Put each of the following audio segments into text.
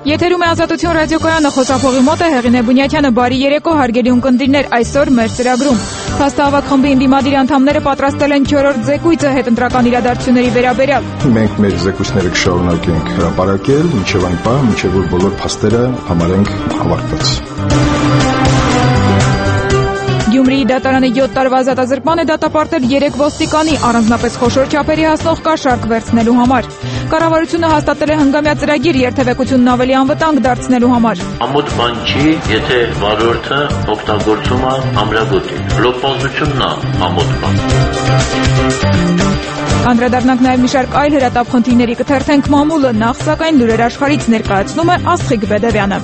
Եթերում է Ազատություն ռադիոկայանը, խոսափողի մոտ է Հեղինե Բունյաթյանը։ Բարի երեկո, հարգելի ունկնդիրներ, այսօր մեր ծրագրում փաստահավաք խմբի ընդդիմադիր անդամները պատրաստել են 4-րդ զեկույցը հետընտրական իրադարձությունների վերաբերյալ։ Մենք մեր զեկույցները կշարունակենք հրապարակել մինչև այն պահ, մինչև որ բոլոր փաստերը համարենք ավարտված։ Գյումրիի դատարանը 7 տարվա ազատազրկման է դատապարտել 3 ոստիկանի առանձնապես խոշոր չափերի հասնող կաշառք վերցնելու համար։ Կառավարությունը հաստատել է հնգամյա ծրագիր երթևեկությունն ավելի անվտանգ դարձնելու համար։ Ամոթ բան չի, եթե վարորդը օգտագործում է ամրագոտի։ Լոպազությունն է ամոթ բան։ Անդրադառնանք նաև մի շարք այլ հրատապ խնդիրների, կթերթենք մամուլը, նախ սակայն լուրեր աշխարհից ներկայացնում է Աստղիկ Բեդևյանը։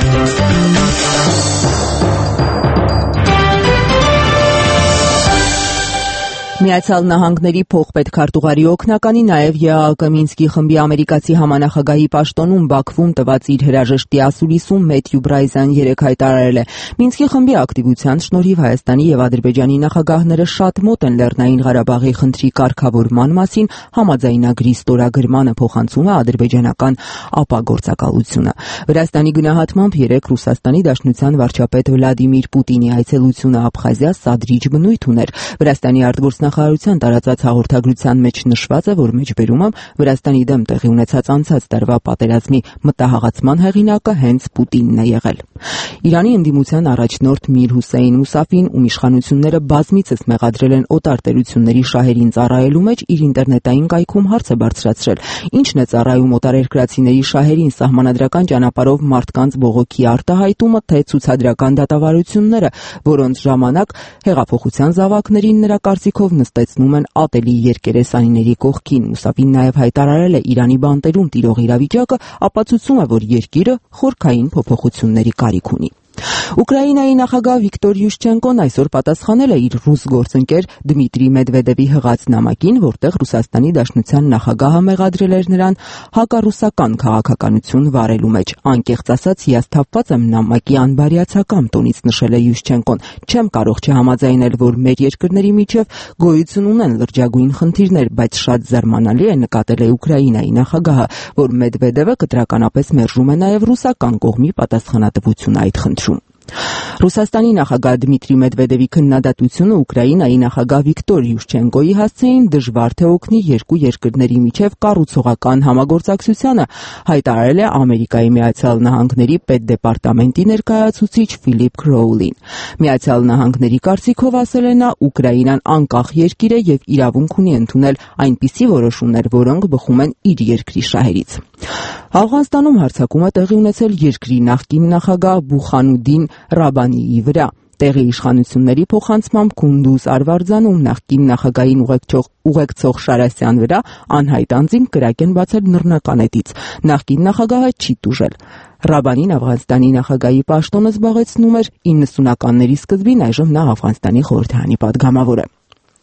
Միացյալ Նահանգների փոխպետքարտուղարի օգնականի, նաև ԵԱՀԿ Մինսկի խմբի ամերիկացի համանախագահի պաշտոնում Բաքվում տված իր հրաժեշտի ասուլիսում Մեթյու Բրայզան 3 հայտարարել է. Մինսկի խմբի ակտիվության շնորհիվ Հայաստանի եւ Ադրբեջանի նախագահները շատ մոտ են Լեռնային Ղարաբաղի խնդրի կարգավորման մասին համաձայնագրի ստորագրմանը, փոխանցում է ադրբեջանական ապագործակալությունը։ Վրաստանի գնահատմամբ 3 Ռուսաստանի Դաշնության վարչապետ Վլադիմիր Պուտինի այցելությունը Աբխազիա սադրիչ բնույթ ուներ։ Վրաստանի արտգործնախարարության տարածած հաղորդագրության մեջ նշված է, որ մեջբերումը Վրաստանի դեմ տեղի ունեցած անցած տարվա պատերազմի մտահղացման հեղինակը հենց Պուտինն է եղել։ Իրանի ընդդիմության առաջնորդ Միր Հուսեյն Մուսաֆին, ում իշխանությունները բազմիցս մեղադրել են օտար տերությունների շահերին ծառայելու մեջ, իր ինտերնետային կայքում հարց է բարձրացրել. ինչն է ծառայում օտարերկրացիների շահերին, սահմանադրական ճանապարհով մարդկանց բողոքի արտահայտումը, թե ցուցադրական դատավարությունները, որոնց ժամանակ հեղափոխության զավակներին նրա կարծիքով նստեցնում են ատելի երկերեսանիների կողքին։ Մուսաֆին նաև հայտարարել է Իրանի բանտերում տիրող իրավիճակը ապացուցում է, որ երկիրը խորքային փոփոխությունների կարիք ունի։ Ուկրաինայի նախագահ Վիկտոր Յուշչենկոն այսօր պատասխանել է իր ռուս գործընկեր Դմիտրի Մեդվեդևի հղած նամակին, որտեղ Ռուսաստանի Դաշնության նախագահը մեղադրել էր նրան հակառուսական քաղաքականություն վարելու մեջ։ Անկեղծ ասած, հիասթափված եմ նամակի անբարյացակամ տոնից, նշել է Յուշչենկոն։ Չեմ կարող չհամաձայնել, որ մեր երկրների միջև գոյություն ունեն լրջագույն խնդիրներ, բայց շատ զարմանալի է, նկատել է Ուկրաինայի նախագահը, որ Մեդվեդևը կտրականապես մերժում է նաև ռուսական կողմի պատասխանատվությունը այդ խնդրում։ Ռուսաստանի նախագահ Դմիտրի Մեդվեդևի քննադատությունը Ուկրաինայի նախագահ Վիկտոր Յուշչենկոյի հասցեին դժվար թե օգնի երկու երկրների միջև կառուցողական համագործակցությանը, հայտարարել է Ամերիկայի Միացյալ Նահանգների պետդեպարտամենտի ներկայացուցիչ Ֆիլիպ Քրոուլին։ Միացյալ Նահանգների կարծիքով, ասել է նա, Ուկրաինան անկախ երկիր է եւ իրավունք ունի ընդունել այնպիսի որոշումներ, որոնք բխում են իր երկրի շահերից։ Աֆղանստանում հարձակումը տեղի ունեցել երկրի նախկին նախագահ Բուխանուդին Ռաբանիի վրա։ Տեղի իշխանությունների փոխանցմամբ Քունդուզ Արվարձանում նախկին նախագահին ուղեկցող Շարասյան վրա անհայտ անձինք կրակ են բացել նռնականետից։ Նախկին նախագահը չի տուժել։ Ռաբանին Աֆղանստանի նախագահի պաշտոնը զբաղեցնում էր 90-ականների սկզբին, այժմ նա Աֆղանստանի խորհրդարանի падգամավոր է։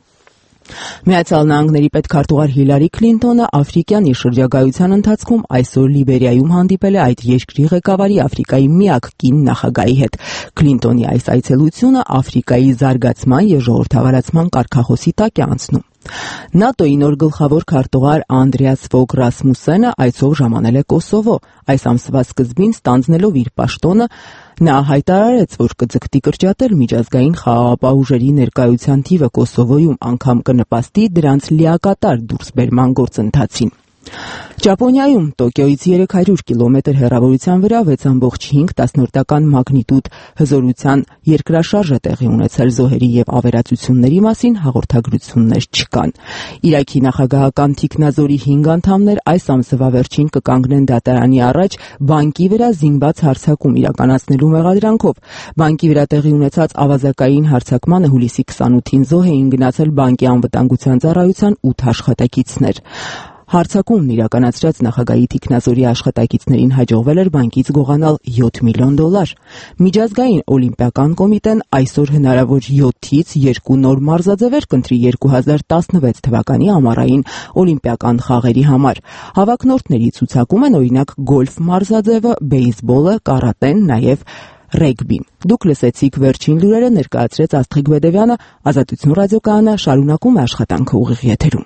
Միացյալ Նահանգների պետքարտուղար Հիլարի Քլինտոնը աֆրիկյան իր շրջագայության ընթացքում այսօր Լիբերիայում հանդիպել է այդ երկրի ղեկավարի Աֆրիկայի միակ կին նախագահի հետ։ Քլինտոնի այս այցելությունը Աֆրիկայի զարգացման եւ ժողովրդավարացման կարգախոսի տակ է անցնում։ ՆԱՏՕ-ի նոր գլխավոր քարտուղար Անդրեաս Ֆոգ Ռասմուսենը այսօր ժամանել է Կոսովո։ Այս ամսվա սկզբին ստանձնելով իր պաշտոնը, նա հայտարարեց, որ կձգտի կրճատել միջազգային խաղաղապահ ուժերի ներկայության թիվը Կոսովոյում, անգամ կնպաստի դրանց լիակատար դուրսբերման գործընթացին։ Ճապոնիայում Տոկիոյից 300 կիլոմետր հեռավորության վրա 6.5 մագնիտուդ հզորության երկրաշարժ է տեղի ունեցել, զոհերի եւ ավերածությունների մասին հաղորդագրություններ չկան։ Իրաքի նախագահական թիկնազորի 5 անդամներ այս ամսվա վերջին կկանգնեն դատարանի առաջ բանկի վրա զինված հարձակում իրականացնելու մեղադրանքով։ Բանկի վրա տեղի ունեցած ավազակային հարձակմանը հուլիսի 28-ին զոհ էին գնացել բանկի անվտանգության ծառայության 8 աշխատակիցներ։ Հարձակումն իրականացրած նախագահի թիկնազորի աշխատակիցներին հաջողվել էր բանկից գողանալ $7 միլիոն։ Միջազգային օլիմպիական կոմիտեն այսօր հնարավոր 7-ից 2 նոր մարզաձևեր կընտրի 2016 թվականի ամառային օլիմպիական խաղերի համար։ Հավակնորդների ցուցակում են օրինակ գոլֆ մարզաձևը, բեյսբոլը, կարատեն, նաև ռեգբին։ Դուք լսեցիք վերջին լուրերը, ներկայացրեց Աստղիկ Բեդևյանը, Ազատություն ռադիոկայանը շարունակում է աշխատանքը ուղիղ եթերում։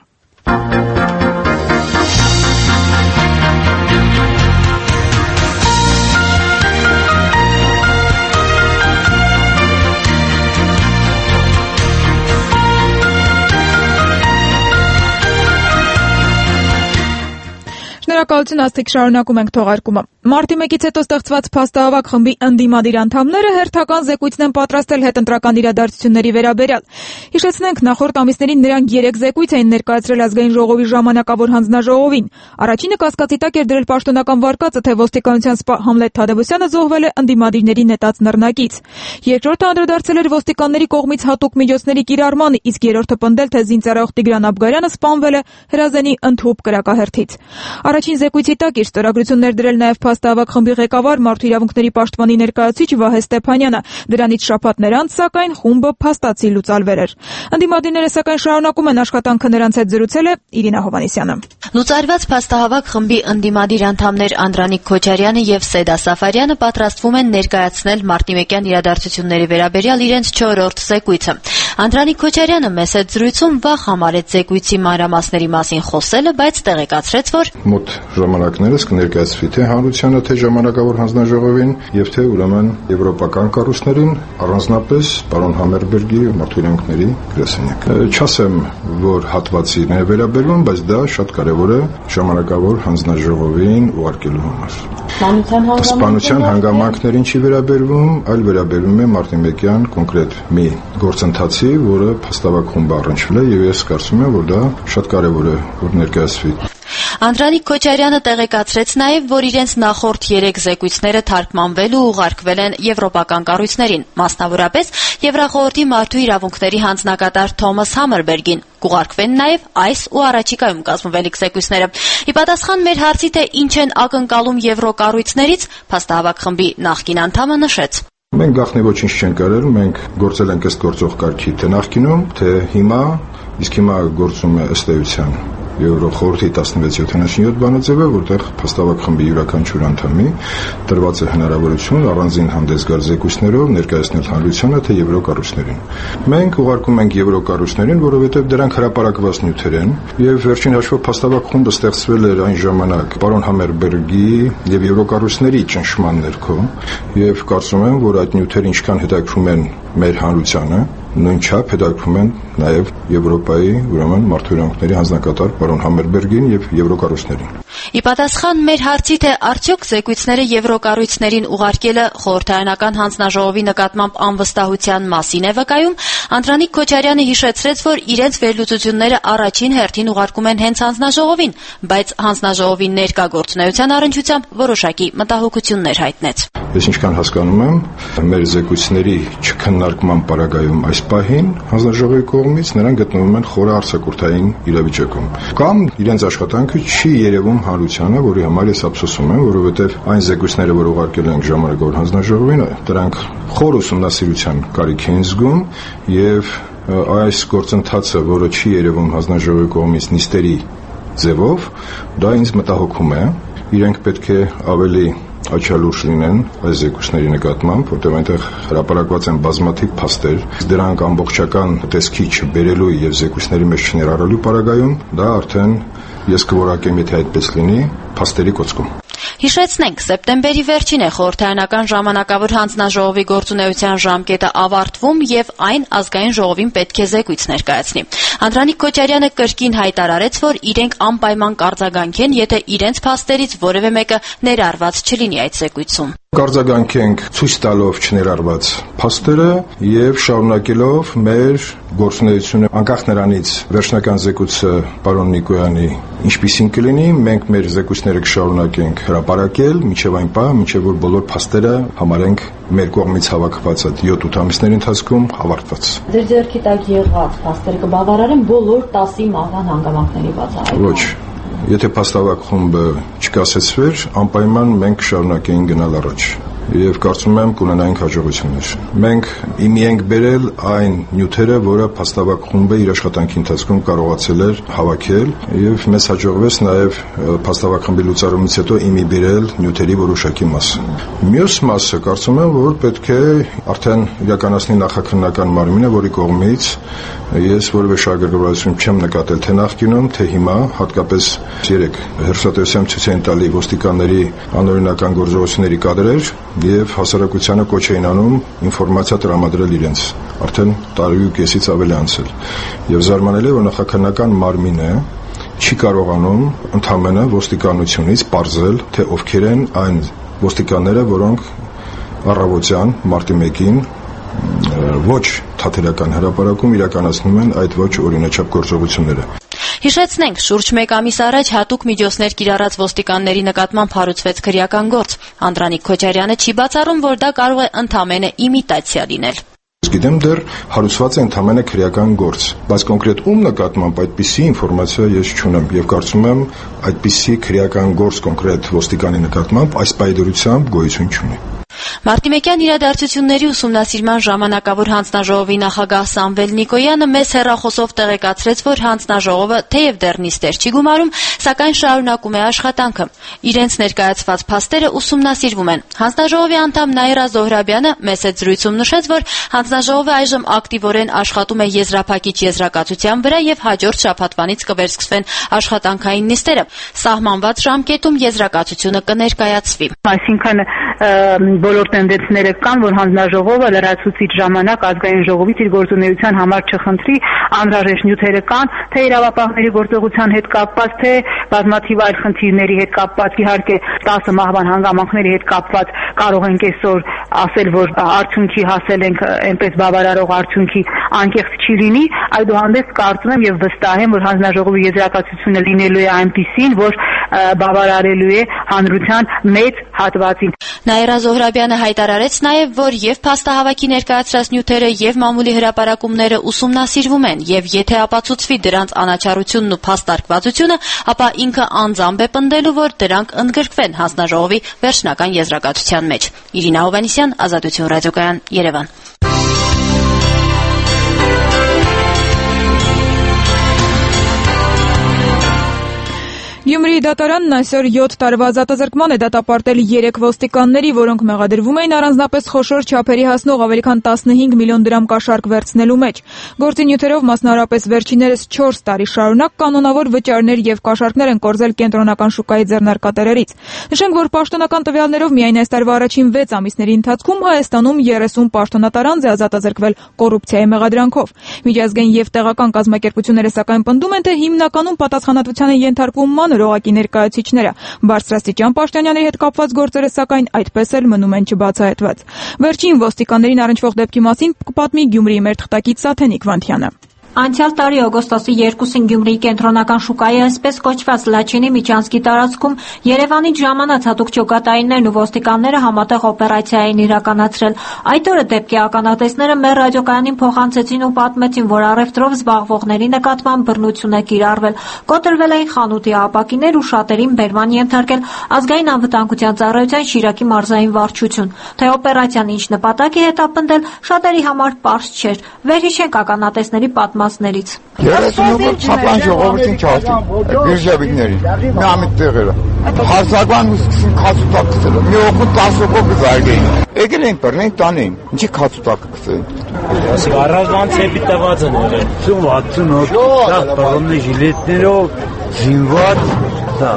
Շնորհակալություն Աստղիկ, շարունակում ենք թողարկումը։ Մարտի 1-ից հետո ստեղծված փաստահավաք խմբի ընդդիմադիր անդամները հերթական զեկույցն են պատրաստել հետընտրական իրադարձությունների վերաբերյալ։ Հիշեցնենք, նախորդ ամիսներին նրանք 3 զեկույց էին ներկայացրել ազգային ժողովի ժամանակավոր հանձնաժողովին։ Առաջինը կասկածի տակ էր դրել պաշտոնական վարկածը, թե ոստիկանության սպա Համլետ Թադևոսյանը զոհվել է ընդդիմադիրների նետած նռնակից։ Երկրորդը անդրադարձել էր ոստիկանների կողմից հատուկ միջոցների կիրառմանը, իսկ երրորդը պնդել, թե զինծառայող Տիգրան Աբգարյանը սպանվել է հրազենի ընդհուպ կրակահերթից։ Առաջին զեկույցի տակ իր ստորագրություն ներդրել նաև փաստահավաք խմբի ղեկավար Մարդու իրավունքների պաշտպանի ներկայացուցիչ Վահե Ստեփանյանը։ Դրանից շաբաթներ անց, սակայն, խումբը փաստացի լուծարվեր էր։ Ընդդիմադիրները սակայն շարունակում են աշխատանքը, նրանց հետ զրուցել է Իրինա Հովհաննիսյանը։ Լուծարված փաստահավաք խմբի ընդդիմադիր անդամներ Անդրանիկ Քոչարյանը եւ Սեդա Սաֆարյանը պատրաստվում են ներկայացնել մարտի 1-յան իրադարձությունների վերաբերյալ իրենց 4-րդ զեկույցը։ Անդրանիկ Քոչարյանը մեծ հետ զրույցում վախ համարեց զեկույցի մանրամասների մասին խոսելը, բայց տեղեկացրեց, որ մոտ ժամանակներս կներկայացվի թե հանրությանը, թե ժամանակավոր հանձնաժողովին եւ թե ուրեմն եվրոպական կառույցներին, առանձնապես պարոն Համերբերգի մարդու իրավունքների գրասենյակը։ Չասեմ, որ հատվածին է վերաբերվում, բայց դա շատ կարեւոր է ժամանակավոր հանձնաժողովին ուղարկելու համար։ Սպանության հանգամանքներին չի վերաբերվում, այլ վերաբերվում է մարտի 1-յան կոնկրետ մի գործընթացի, որը փաստավակ խումբը առնչվել է, եւ ես կարծում եմ, որ դա շատ կարեւոր է, որ ներկայացվի։ Անդրանիկ Քոչարյանը տեղեկացրեց նաև, որ իրենց նախորդ 3 զեկույցները թարգմանվել ու ուղարկվել են եվրոպական կառույցներին, մասնավորապես Եվրախորհրդի մարդու իրավունքների հանձնակատար Թոմաս Համերբերգին։ Կուղարկվեն նաև այս ու առաջիկայում կազմվելիք զեկույցները։ Ի պատասխան մեր հարցի, թե ինչ են ակնկալում եվրոկառույցներից, փաստահավաք խմբի նախկին անդամը նշեց. Մենք գաղտնի ոչինչ չենք արել, մենք գործել ենք ըստ գործող կարգի թե նախկինում, թե հիմա, իսկ հիմա գործում է ըստ էության Եվրոխորհրդի 1677 բանաձևը, որտեղ փաստավակ խմբի յուրաքանչյուր անդամի տրված է հնարավորություն առանձին հանդես գալ զեկույցներով ներկայացնել հանրությանը թե եվրոկառույցներին։ Մենք ուղարկում ենք եվրոկառույցներին, որովհետև դրանք հրապարակված նյութեր են, եւ վերջին հաշվով փաստավակ խումբը ստեղծվել էր այն ժամանակ պարոն Համերբերգի եւ եվրոկառույցների ճնշման ներքո, եւ կարծում եմ, որ այդ նյութերը ինչքան հետաքրում են մեր հանրությանը, նույնչափ հետաքրում են նաև Եվրոպայի ուրեմն մարդու իրավունքների հանձնակատար պարոն Համերբերգին եւ եվրոկառույցներին։ Ի պատասխան մեր հարցի, թե արդյոք զեկույցները եվրոկառույցներին ուղարկելը խորհրդարանական հանձնաժողովի նկատմամբ անվստահության մասին է վկայում, Անդրանիկ Քոչարյանը հիշեցրեց, որ իրենց վերլուծությունները առաջին հերթին ուղարկում են հենց հանձնաժողովին, բայց հանձնաժողովի ներկա գործունեության առնչությամբ որոշակի մտահոգություններ հայտնեց։ Ես ինչքան հասկանում եմ, մեր զեկույցների չքննարկման պարագայում այս պահին հանձնաժողովի կողմից նրանք գտնվում են խորը արձակուրդային իրավիճակում։ Կամ իրենց աշխատանքը չի երևում հանրությանը, որի համար ես ափսոսում եմ, որովհետև այն զեկույցները, որ ուղարկել ենք ժամանակավոր հանձնաժողովին, դրանք խոր ուսումնասիրության կարիք են զգում եւ այս գործընթացը, որը չի երևում հանձնաժողովի կողմից նիստերի ձևով, դա ինձ մտահոգում է։ Իրենք պետք է ավելի աչալուրջ լինեն այս զեկույցների նկատմամբ, որտեղ այնտեղ հրապարակված են բազմաթիվ փաստեր, դրանք ամբողջական տեսքի չբերելու եւ զեկույցների մեջ չներառելու պարագայում, դա արդեն ես կորակեմ, եթե այդպես լինի, փաստերի կոծկում։ Հիշեցնենք, սեպտեմբերի վերջին է խորհրդարանական ժամանակավոր հանձնաժողովի գործունեության ժամկետը ավարտվում եւ այն ազգային ժողովին պետք է զեկույց ներկայացնի։ Անդրանիկ Քոչարյանը կրկին հայտարարեց, որ իրենք անպայման կարձագանքեն, եթե իրենց փաստերից որևէ մեկը ներառված չլինի այդ զեկույցում։ Կարձագանքենք ցույց տալով չներառված փաստերը եւ շարունակելով մեր գործունեությունը անկախ նրանից վերջնական զեկույցը պարոն Նիկոյանի ինչպիսին կլինի, մենք մեր զեկույցները կշարունակենք հրապարակել մինչեւ այն պահ, մինչեւ որ բոլոր փաստերը համարենք մեր կողմից հավաքված այդ 7-8 ամիսների ընթացքում ավարտված։ Ձեր ձեռքի տակ եղած փաստերը կբավարարեն բոլոր 10 մահվան հանգամանքների բացահայտմանը։ Ոչ։ Եթե փաստավակ խումբը չկասեցվեր, անպայման մենք կշարունակեինք գնալ առաջ եւ կարծում եմ կունենայինք հաջողություններ։ Մենք իմի ենք բերել այն նյութերը, որը փաստավակ խումբը իր աշխատանքի ընթացքում կարողացել էր հավաքել եւ մեզ հաջողվեց նաեւ փաստավակ խմբի լուծարումից հետո իմի բերել նյութերի որոշակի մասը։ Մյուս մասը կարծում եմ, որ պետք է արդեն իրականացնի նախաքննական մարմինը, որի կողմից ես որևէ շահագրգռվածություն չեմ նկատել թե նախկինում, թե հիմա, հատկապես 3 հերոստատեսությամբ ցույց են տալի ոստիկանների անօրինական գործողությունների կադրեր եւ հասարակությանը կոչ էին անում ինֆորմացիա տրամադրել իրենց արդեն տարի ու կեսից ավելի անցել եւ զարմանալի է որ նախաքննական մարմինը չի կարողանում ընդամենը ոստիկանությունից պարզել, թե ովքեր են այն ոստիկանները, որոնք առավոտյան մարտի 1-ին ոչ թատերական հրապարակում իրականացնում են այդ ոչ օրինաչափ գործողությունները։ Հիշեցնենք, շուրջ 1 ամիս առաջ հատուկ միջոցներ կիրառած ոստիկանների նկատմամբ հարուցվեց քրեական գործ։ Անդրանիկ Քոչարյանը չի բացառում, որ դա կարող է ընդամենը իմիտացիա լինել։ Գիտեմ դեռ հարուցված է ընդամենը քրեական գործ, բայց կոնկրետ ում նկատմամբ այդպիսի ինֆորմացիա ես չունեմ եւ կարծում եմ այդպիսի քրեական գործ կոնկրետ ոստիկանի նկատմամբ այս պայդրությամբ գոյություն չունի։ Մարտի 1-յան իրադարձությունների ուսումնասիրման ժամանակավոր հանձնաժողովի նախագահ Սամվել Նիկոյանը մեծ հեռախոսով տեղեկացրեց, որ հանձնաժողովը թեև դեռ նիստեր չի գումարում, սակայն շարունակում է աշխատանքը։ Իրենց ներկայացված փաստերը ուսումնասիրվում են։ Հանձնաժողովի անդամ Նաիրա Զոհրաբյանը մեծ զրույցում նշեց, որ հանձնաժողովը այժմ ակտիվորեն աշխատում է եզրափակիչ եզրակացության վրա եւ հաջորդ շաբաթվանից կվերսկսվեն աշխատանքային նիստերը։ Սահմանված ժամկետում եզրակացությունը կներկայացվի։ Այսինքն բոլոր տենդենսները կան, որ հանձնաժողովը լրացուցիչ ժամանակ ազգային ժողովից իր գործունեության համար չխնդրի, անհրաժեշտ նյութերը կան, թե իրավապահների գործողության հետ կապված, թե բազմաթիվ այլ խնդիրների հետ կապված, իհարկե 10 մահվան հանգամանքների հետ կապված կարող ենք այսօր ասել, որ արդյունքի հասել ենք այնպես բավարարող արդյունքի անկեղծ չի լինի, այդուհանդերձ կարծում եմ եւ վստահ եմ, որ հանձնաժողովի եզրակացությունը լինելու է այնպիսին, որ բավարարելու է հանրության մեծ հատվածին։ Նաիրա Զոհրաբյանը հայտարարեց նաև, որ եւ փաստահավաքի ներկայացրած նյութերը եւ մամուլի հրապարակումները ուսումնասիրվում են եւ եթե ապացուցվի դրանց անաչառությունն ու փաստարկվածությունը, ապա ինքը անձամբ է պնդելու, որ դրանք ընդգրկվեն հանձնաժողովի վերջնական եզրակացության մեջ։ Իրինա Հովանեսյան, Ազատություն ռադիոկայան, Երևան։ Գյումրիի դատարանն այսօր 7 տարվա ազատազրկման է դատապարտել 3 ոստիկանների, որոնք մեղադրվում էին առանձնապես խոշոր չափերի հասնող ավելի քան 15 միլիոն դրամ կաշառք վերցնելու մեջ։ Գործի նյութերով մասնավորապես վերջիններս 4 տարի շարունակ կանոնավոր վճարներ եւ կաշառքներ են կորզել կենտրոնական շուկայի ձեռնարկատերերից։ Նշենք, որ պաշտոնական տվյալներով միայն այս տարվա առաջին 6 ամիսների ընթացքում Հայաստանում 30 պաշտոնատարանձ է ազատազրկվել կոռուպցիայի մեղադրանքով։ Միջազգային եւ տեղական կազմակերպությունները սակայն պնդում են, թե հիմնականում պատասխանատվության են ենթարկվում մանր օղակի ներկայացուցիչները։ Բարձրաստիճան պաշտոնյաների հետ կապված գործերը սակայն այդպես էլ մնում են չբացահայտված։ Վերջին ոստիկաններին առնչվող դեպքի մասին կպատմի Գյումրիի մեր թղթակից Սաթենիկ Վանթյանը։ Անցյալ տարի օգոստոսի 2-ին Գյումրիի կենտրոնական շուկայի այսպես կոչված Լաչինի միջանցքի տարածքում Երևանից ժամանած հատուկ ճոգատայիններն ու ոստիկանները համատեղ օպերացիա էին իրականացրել։ Այդ օրը դեպքի ականատեսները մեր ռադիոկայանին փոխանցեցին ու պատմեցին, որ առևտրով զբաղվողների նկատմամբ բռնություն է կիրառվել։ Կոտրվել էին խանութի ապակիներ ու շատերին բերման ենթարկել ազգային անվտանգության ծառայության Շիրակի մարզային վարչություն։ Թե օպերացիան ինչ նպատակ է հետապնդել, շատերի համար պարզ չէր։ Վերհիշենք ականատեսների պատմածներից։ 38 չափան ժողովրդին չարթին, բիրժավիկներին, մի ամիտ տեղերը։ Հարցական ու սկսին քացուտակ կսել, մի օգուտ 10 օգոտ կզարգեին։ Եկել էին բռնեին տանեին, ինչի քացուտակը կսել։ Առանձնան ցեպի տված են եղել, 60-68, դա բռնի ժիլետներով, զինված, դա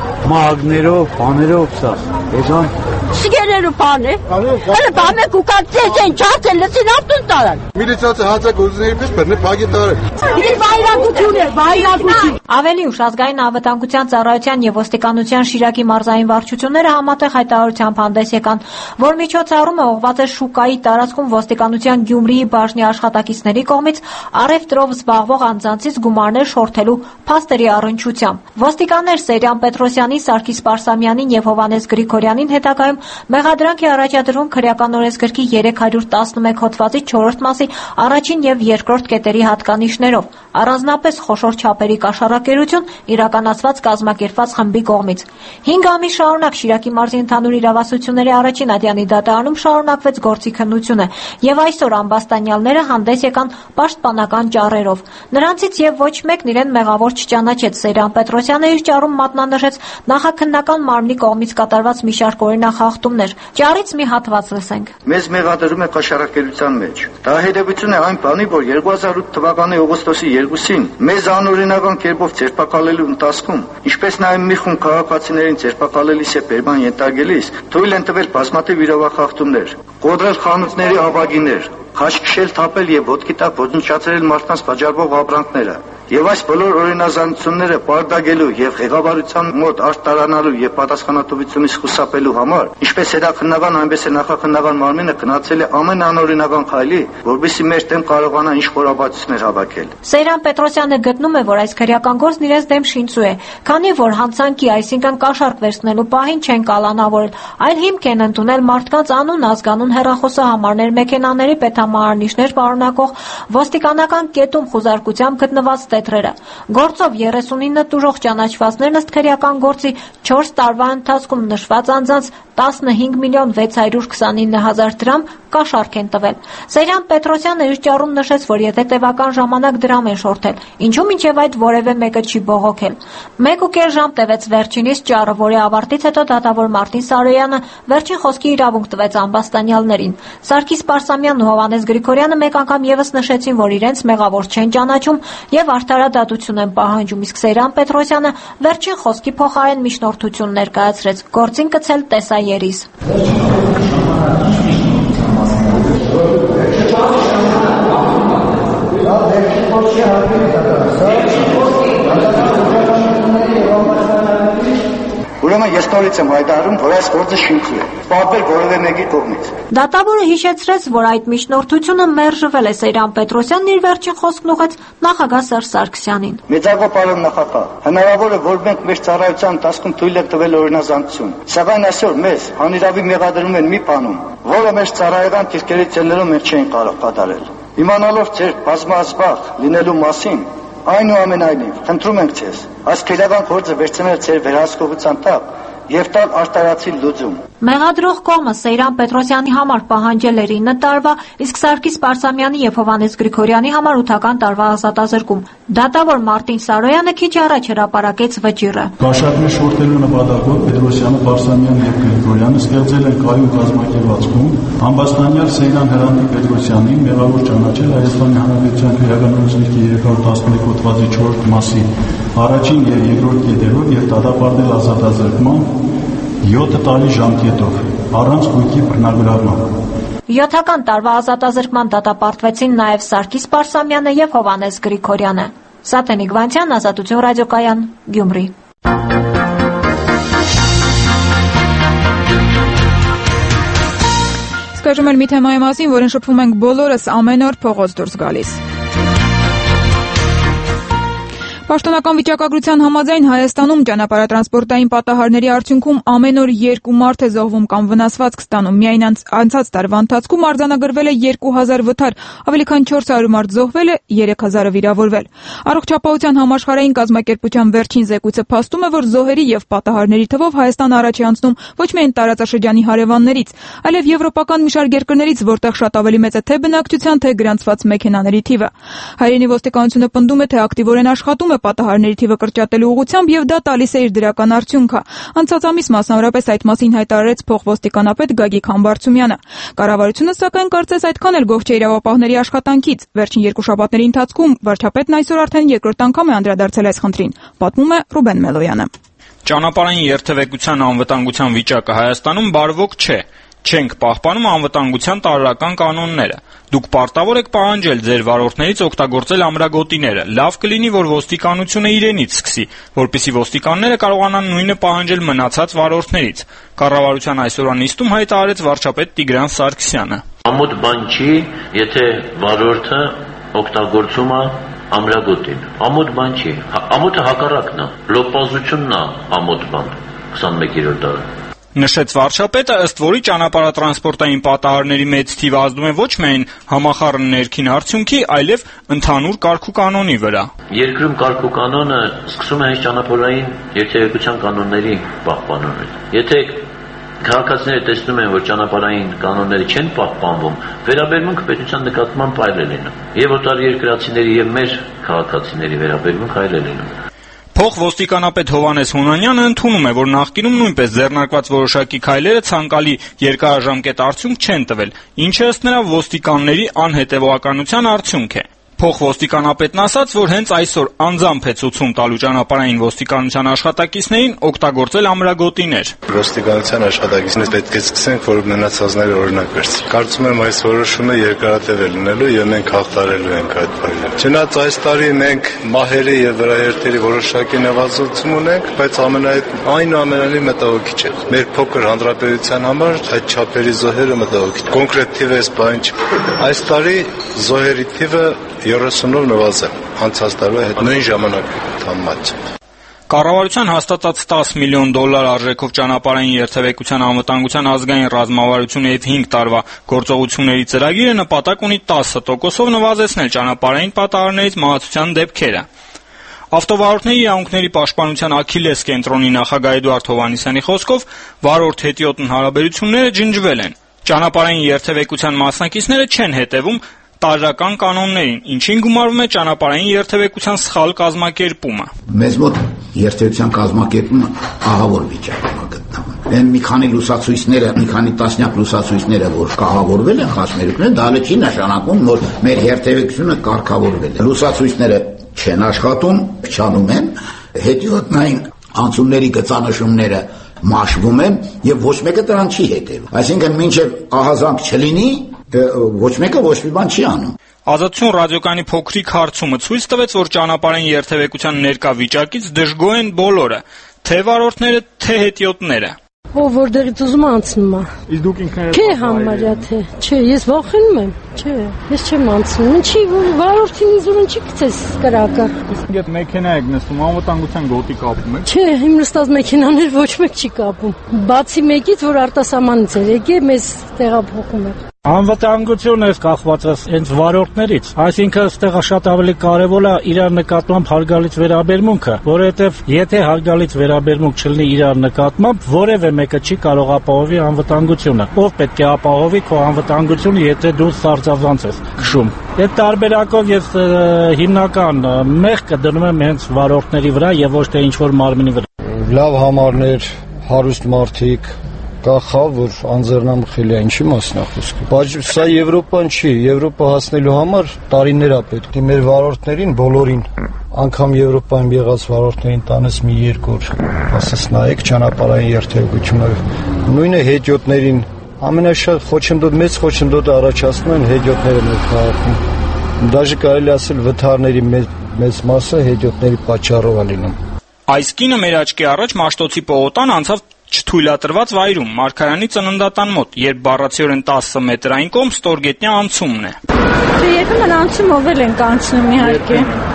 մագներով, բաներով, դա եկան Շիգերերու բանը, հələ բամը կուկացեց են չացել լսին ավտուն տարան։ Միլիցիացը հացակոծների պես բռնի փագի տարել։ Իր վայրագություն է, վայրագություն։ Ավելի ուշ ազգային անվտանգության ծառայության եւ ոստիկանության Շիրակի մարզային վարչությունները համատեղ հայտարարությամբ հանդես եկան, որ միջոցառումը ուղղված է շուկայի տարածքում ոստիկանության Գյումրիի բաժնի աշխատակիցների կողմից առևտրով զբաղվող անձանցից գումարներ շորթելու փաստերի առնչությամբ։ Ոստիկաններ Սերյան Պետրոսյանի, Սարգիս Պարսամյանին եւ Հովանես Գրիգորյանին հետագայում մեղադրանք է առաջադրվում քրեական օրենսգրքի 311 հոդվածի 4-րդ մասի առաջին եւ երկրորդ կետերի հատկանիշներով, առանձնապես խոշոր չափերի կաշառակերություն իրականացված կազմակերպված խմբի կողմից։ 5 ամիս շարունակ Շիրակի մարզի ընդհանուր իրավասությունների առաջին ատյանի դատարանում շարունակվեց գործի քննությունը եւ այսօր ամբաստանյալները հանդես եկան պաշտպանական ճառերով։ Նրանցից եւ ոչ մեկն իրեն մեղավոր չճանաչեց։ Սերյան Պետրոսյանը իր ճառում մատնանշեց նախաքննական մարմնի կողմից կատարված մի շարք օրինախախտումներ։ Ճառից մի հատված լսենք։ Մեզ մեղադրում է կաշառակերության մեջ։ Դա հետևություն է այն բանի, որ 2008 թվականի օգոստոսի 2-ին մեզ անօրինական կերպով ձերբակալելու ընթացքում, ինչպես նաև մի խումբ քաղաքացիներին ձերբակալելիս է բերման ենթարկելիս, թույլ են տվել բազմաթիվ իրավախախտումներ, կոտրել խանութների ապակիներ, խաչքշել, թափել եւ ոտքի տակ ոչնչացրել մարդկանց վաճառվող ապրանքները։ Եվ այս բոլոր օրինազանությունները պարտագելու եւ ղեկավարության մոտ արտարանալու եւ պատասխանատվությունից խուսափելու համար, ինչպես հետաքննական, այնպես էլ նախաքննական մարմինը գնացել է ամեն անօրինական քայլի, որովհետեւ մեր դեմ կարողանա ինչ խորաբացություններ հավաքել։ Սեյրան Պետրոսյանը գտնում է, որ այս քրեական գործն իրենց դեմ շինծու է, քանի որ հանցանքի, այսինքն կաշառք վերցնելու պահին չեն կալանավորել, այլ հիմք են ընդունել մարդկանց անուն, ազգանուն, հեռախոսահամարներ, մեքենաների պետհամահարնիշներ պարունակող ոստիկանական կետում խուզարկությամբ գտնված տետրերը։ Գործով 39 տուժող ճանաչվածներն ըստ քրեական գործի 4 տարվա ընթացքում նշված անձանց 15,629,000 դրամ կաշառք են տվել։ Սեյրան Պետրոսյանը իր ճառում նշեց, որ եթե տևական ժամանակ դրամ են շորթել, ինչու մինչև այդ որևէ մեկը չի բողոքել։ 1.5 ժամ տևեց վերջինիս ճառը, որի ավարտից հետո դատավոր Մարտին Սարոյանը վերջին խոսքի իրավունք տվեց ամբաստանյալներին։ Սարգիս Պարսամյանն ու Հովհաննես Գրիգորյանը մեկ անգամ եւս նշեցին, որ իրենց մեղավոր չեն ճանաչում եւ արդարադատություն են պահանջում, իսկ Սեյրան Պետրոսյանը վերջին խոսքի փոխարեն միջնորդություն ներկայացրեց, գործին գցել տեսաերիս։ Ուրեմն ես նորից եմ հայտարարում, որ այս գործը շինծու է, պարբեր որևէ մեկի կողմից։ Դատավորը հիշեցրեց, որ այդ միջնորդությունը մերժվել է Սեյրան Պետրոսյանն իր վերջին խոսքն ուղղեց նախագահ Սերժ Սարգսյանին։ Մեծարգո պարոն նախագահ, հնարավոր է, որ մենք մեր ծառայության ընթացքում թույլ ենք տվել օրինազանցություն, սակայն այսօր մեզ անիրավի մեղադրում են մի բանում, որը մեր ծառայական դիրքերից ելնելով մենք չենք կարող կատարել։ Իմանալով ձեր բազմազբաղ լինելու մասին, այնուամենայնիվ, խնդրում ենք ձեզ, այս քրեական գործը վերցնել ձեր վերահսկողության տակ եւ տալ արտարացի լուծում։ Մեղադրող կողմը Սեյրան Պետրոսյանի համար պահանջել էր 9 տարվա, իսկ Սարգիս Պարսամյանի եւ Հովհաննես Գրիգորյանի համար 8 տարվա ազատազրկում։ Դատավոր Մարտին Սարոյանը քիչ առաջ հրապարակեց վճիռը։ Կաշառքներ շորթելու նպատակով Պետրոսյանը, Պարսամյանը եւ Գրիգորյանը ստեղծել են կայուն կազմակերպվածքում ամբաստանյալ Սեյրան Հրանտի Պետրոսյանին մեղավոր ճանաչել Հայաստանի Հանրապետության քրեական օրենսգիրքի 311 հոդվածի 4 մասի առաջին եւ երկրորդ կետերով եւ դատապարտել ազատազրկման 7 տարի ժամկետով առանց գույքի բռնագրավման։ 7 տարվա ազատազրկման դատապարտվեցին նաև Սարգիս Պարսամյանը եւ Հովհաննես Գրիգորյանը։ Սաթենիկ Վանցյան, Ազատություն ռադիոկայան, Գյումրի։ Սկսում ենք մի թեմայի մասին, որին շփվում ենք բոլորս ամեն օր փողոց դուրս գալիս։ Պաշտոնական վիճակագրության համաձայն Հայաստանում ճանապարհատրանսպորտային պատահարների արդյունքում ամեն օր 2 մարդ է զոհվում կամ վնասվածք ստանում։ Միայն անցած տարվա ընթացքում արձանագրվել է 2000 վթար, ավելի քան 400 մարդ զոհվել է, 3000-ը վիրավորվել։ Առողջապահության համաշխարհային կազմակերպության վերջին զեկույցը փաստում է, որ զոհերի եւ պատահարների թվով Հայաստանը առաջ է անցնում ոչ միայն տարածաշրջանի հարևաններից, այլև եվրոպական մի շարք երկրներից, որտեղ շատ ավելի մեծ է թե բնակչության, թե գրանցված մեքենաների թիվը։ Հայերենի ոստիկանությունը պնդում է, թե ակտիվորեն աշխատում է պատահարների թիվը կրճատելու ուղղությամբ եւ դա տալիս է իր դրական արդյունքը։ Անցած ամիս մասնավորապես այդ մասին հայտարարեց փոխոստիկանապետ Գագիկ Համբարձումյանը։ Կառավարությունը սակայն կարծես այդքան էլ գոհ չէ իրավապահների աշխատանքից։ Վերջին 2 շաբաթների ընթացքում վարչապետն այսօր արդեն երկրորդ անգամ է անդրադարձել այս խնդրին, պատմում է Ռուբեն Մելոյանը։ Ճանապարհային երթևեկության անվտանգության վիճակը Հայաստանում բարվոք չէ։ Չենք պահպանում անվտանգության տարրական կանոնները։ Դուք պարտավոր եք պահանջել ձեր վարորդներից օգտագործել ամրագոտիները։ Լավ կլինի, որ ոստիկանությունը իրենից սկսի, որպեսզի ոստիկանները կարողանան նույնը պահանջել մնացած վարորդներից։ Կառավարության այսօրվա նիստում հայտարարեց վարչապետ Տիգրան Սարգսյանը։ Ամոթ բան չի, եթե վարորդը օգտագործում է ամրագոտին։ Ամոթ բան չի։ Ամոթը հակառակն է։ Լոպազությունն է ամոթ բան 21-րդ դարը։ Նշեց վարչապետը, ըստ որի ճանապարհատրանսպորտային պատահարների մեծ թիվը ազդում է ոչ միայն համախառն ներքին արդյունքի, այլև ընդհանուր կարգուկանոնի վրա։ Երկրում կարգուկանոնը սկսում է հենց ճանապարհային երթևեկության կանոնների պահպանումից։ Եթե քաղաքացիները տեսնում են, որ ճանապարհային կանոնները չեն պահպանվում, վերաբերմունք պետության նկատմամբ այլ է լինում։ Եվ օտարերկրացիների եւ մեր քաղաքացիների վերաբերմունք այլ է լինում։ Փոխոստիկանապետ Հովհաննես Հունանյանը ընդունում է, որ նախկինում նույնպես ձեռնարկված որոշակի քայլերը ցանկալի երկարաժամկետ արդյունք չեն տվել, ինչը ըստ նրա ոստիկանների անհետևողականության արդյունք է։ Փոխոստիկանապետն ասաց, որ հենց այսօր անձամբ է ցուցում տալու ճանապարհային ոստիկանության աշխատակիցներին օգտագործել ամրագոտիներ։ Ոստիկանության աշխատակիցներից պետք է սկսենք, որ մնացածները օրինակ վերցնեն։ Կարծում եմ այս որոշումը երկարատև է լինելու եւ մենք հաղթարելու ենք այդ բանը։ Չնայած այս տարի մենք մահերի եւ վրաերթերի որոշակի նվազեցում ունենք, բայց այնուամենայնիվ մտահոգիչ է։ Մեր փոքր հանրապետության համար այդ չափերի զոհերը մտահոգիչ։ Կոնկրետ թիվը էս բան չի։ Այս տարի զոհերի թիվը 30-ով նվազել, անցած տարվա հետ նույն ժամանակ համեմատ։ Կառավարության հաստատած $10 միլիոն արժեքով ճանապարհային երթևեկության անվտանգության ազգային ռազմավարությունը եւ 5 տարվա գործողությունների ծրագիրը նպատակ ունի 10%-ով նվազեցնել ճանապարհային պատահարներից մահացության դեպքերը։ Ավտովարորդների իրավունքների պաշտպանության Աքիլես կենտրոնի նախագահ Էդուարդ Հովհաննիսյանի խոսքով վարորդ-հետիոտ հարաբերությունները ջնջվել են։ Ճանապարհային երթևեկության մասնակիցները չեն հետևում տարրական կանոններին, ինչին գումարվում է ճանապարհային երթևեկության սխալ կազմակերպումը։ Մեզ մոտ երթևեկության կազմակերպումը ահավոր վիճակում է գտնվում։ Այն մի քանի լուսացույցները, մի քանի տասնյակ լուսացույցները, որ կահավորվել են խաչմերուկներն, դա հələ չի նշանակում, որ մեր երթևեկությունը կարգավորվել է։ Լուսացույցները չեն աշխատում, փչանում են, հետիոտնային անցումների գծանշումները մաշվում են եւ ոչ մեկը դրան չի հետեւում։ Այսինքն մինչեւ ահազանգ չլինի, ոչ մեկը ոչ մի բան չի անում։ Ազատություն ռադիոկայանի փոքրիկ հարցումը ցույց տվեց, որ ճանապարհային երթևեկության ներկա վիճակից դժգոհ են բոլորը, թե վարորդները, թե հետիոտները։ Ով որտեղից ուզում անցնում է։ Իսկ դուք ինքներդ Չէ համարյա թե։ Չէ, ես վախենում եմ։ Չէ, ես չեմ անցնում։ Ինչի վարորդին իզուրն չի գցես կրակը։ Իսկ այդ մեքենա եք նստում, անվտանգության գոտի կապում եք։ Չէ, իմ նստած մեքենաներ ոչ մեկ չի կապում։ Բացի մեկից, որ արտասահմանից էր եկե, մեզ տեղափոխում է։ Անվտանգությունը կախված է հենց վարորդներից, այսինքն այստեղ շատ ավելի կարևոր է իրար նկատմամբ հարգալից վերաբերմունքը, որովհետև եթե հարգալից վերաբերմունք չլինի իրար նկատմամբ, որևէ մեկը չի կարող ապահովի անվտանգությունը։ Ով պետք է ապահովի քո անվտանգությունը, եթե դու սարսափազանց ես քշում։ Այդ տարբերակով ես հիմնական մեղքը դնում եմ հենց վարորդների վրա եւ ոչ թե ինչ-որ մարմնի վրա։ Լավ համարներ, հարուստ մարդիկ կախավ, որ անձեռնամխելի է, ինչի մասն է խոսքը։ Բայց սա Եվրոպան չի, Եվրոպա հասնելու համար տարիներ է պետք։ Մեր վարորդներին բոլորին, անգամ Եվրոպայում եղած վարորդներին տանես մի 2 օր, ասես նայեք ճանապարհային երթևեկությունը, նույնը հետիոտներին ամենաշատ մեծ խոչընդոտը առաջացնում են հետիոտները մեր քաղաքում։ Դաժե կարելի ասել վթարների մեծ մասը հետիոտների պատճառով է լինում։ Այս կինը մեր աչքի առաջ Մաշտոցի պողոտան անցավ չթույլատրված վայրում, Մարգարյանի ծննդատան մոտ, երբ բառացիորեն 10 մետրային կողմ ստորգետնյա անցումն է։ Երբեմն անցումով էլ ենք անցնում իհարկե։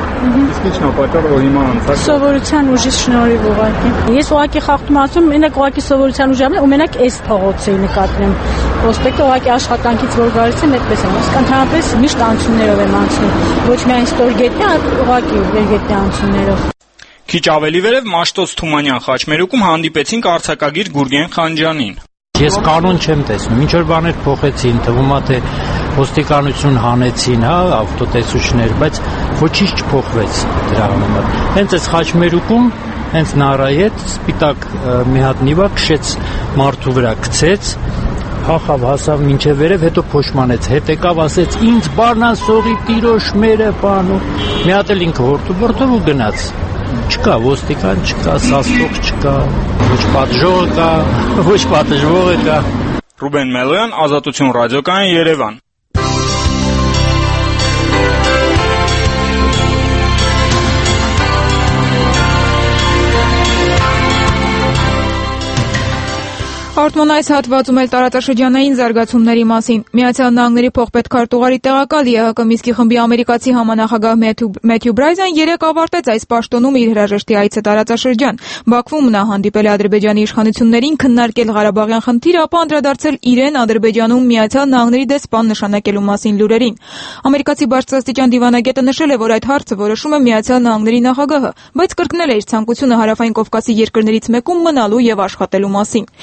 Իսկ ի՞նչն է պատճառը, որ հիմա անցած։ Սովորության ուժի շնորհիվ ուղղակի։ Ես ուղղակի խախտում ասում, մենակ ուղղակի սովորության ուժի ամեն ու մենակ այս փողոցը նկատեմ։ Ոստեկը ուղղակի աշխատանքից որ գալիս եմ, այդպես եմ։ Իսկ ընդհանրապես միշտ անցումներով եմ անցնում։ Ոչ միայն ստորգետնյա, ուղղակի վերգետնյա անցումներով։ Քիչ ավելի վերև Մաշտոց Թումանյան խաչմերուկում հանդիպեցինք արձակագիր Գուրգեն Խանջյանին։ Ես կանոն չեմ տեսնում, ինչ որ բաներ փոխեցին, թվում է թե ոստիկանություն հանեցին, ավտոտեսուչներ, բայց ոչինչ չփոխվեց դրա համար։ Հենց այս խաչմերուկում, հենց նարայի հետ սպիտակ մի հատ նիվա քշեց մարդու վրա, գցեց, հախավ հասավ մինչև վերև, հետո փոշմանեց, հետ եկավ ասեց ինձ բառնասողի տիրոջ մերը բանու։ Մի հատ էլ ինքը հորթու ու գնաց։ Չկա ոստիկան, չկա սաստող, չկա ոչ պատժողը կա, ոչ պատժվողը կա։ Ռուբեն Մելոյան, Ազատություն ռադիոկայան, Երևան։ Արտման այս հատվածում էլ տարածաշրջանային զարգացումների մասին։ Միացյալ Նահանգների փոխպետքարտուղարի տեղակալ ԵՀԿ Մինսկի խմբի ամերիկացի համանախագահ Մեթյու Բրայզան երեկ ավարտեց այս պաշտոնում իր հրաժեշտի այցը տարածաշրջան։ Բաքվում նա հանդիպել է Ադրբեջանի իշխանություններին, քննարկել Ղարաբաղյան խնդիրը, ապա անդրադարձել իրեն Ադրբեջանում Միացյալ Նահանգների դեսպան նշանակելու մասին լուրերին։ Ամերիկացի բարձրաստիճան դիվանագետը նշել է, որ այդ հարցը որոշում է Միացյալ Նահանգների նախագահը, բայց կրկնել է իր ցանկությունը Հարավային Կովկասի երկրներից մեկում մնալու եւ աշխատելու մասին։ Ինչ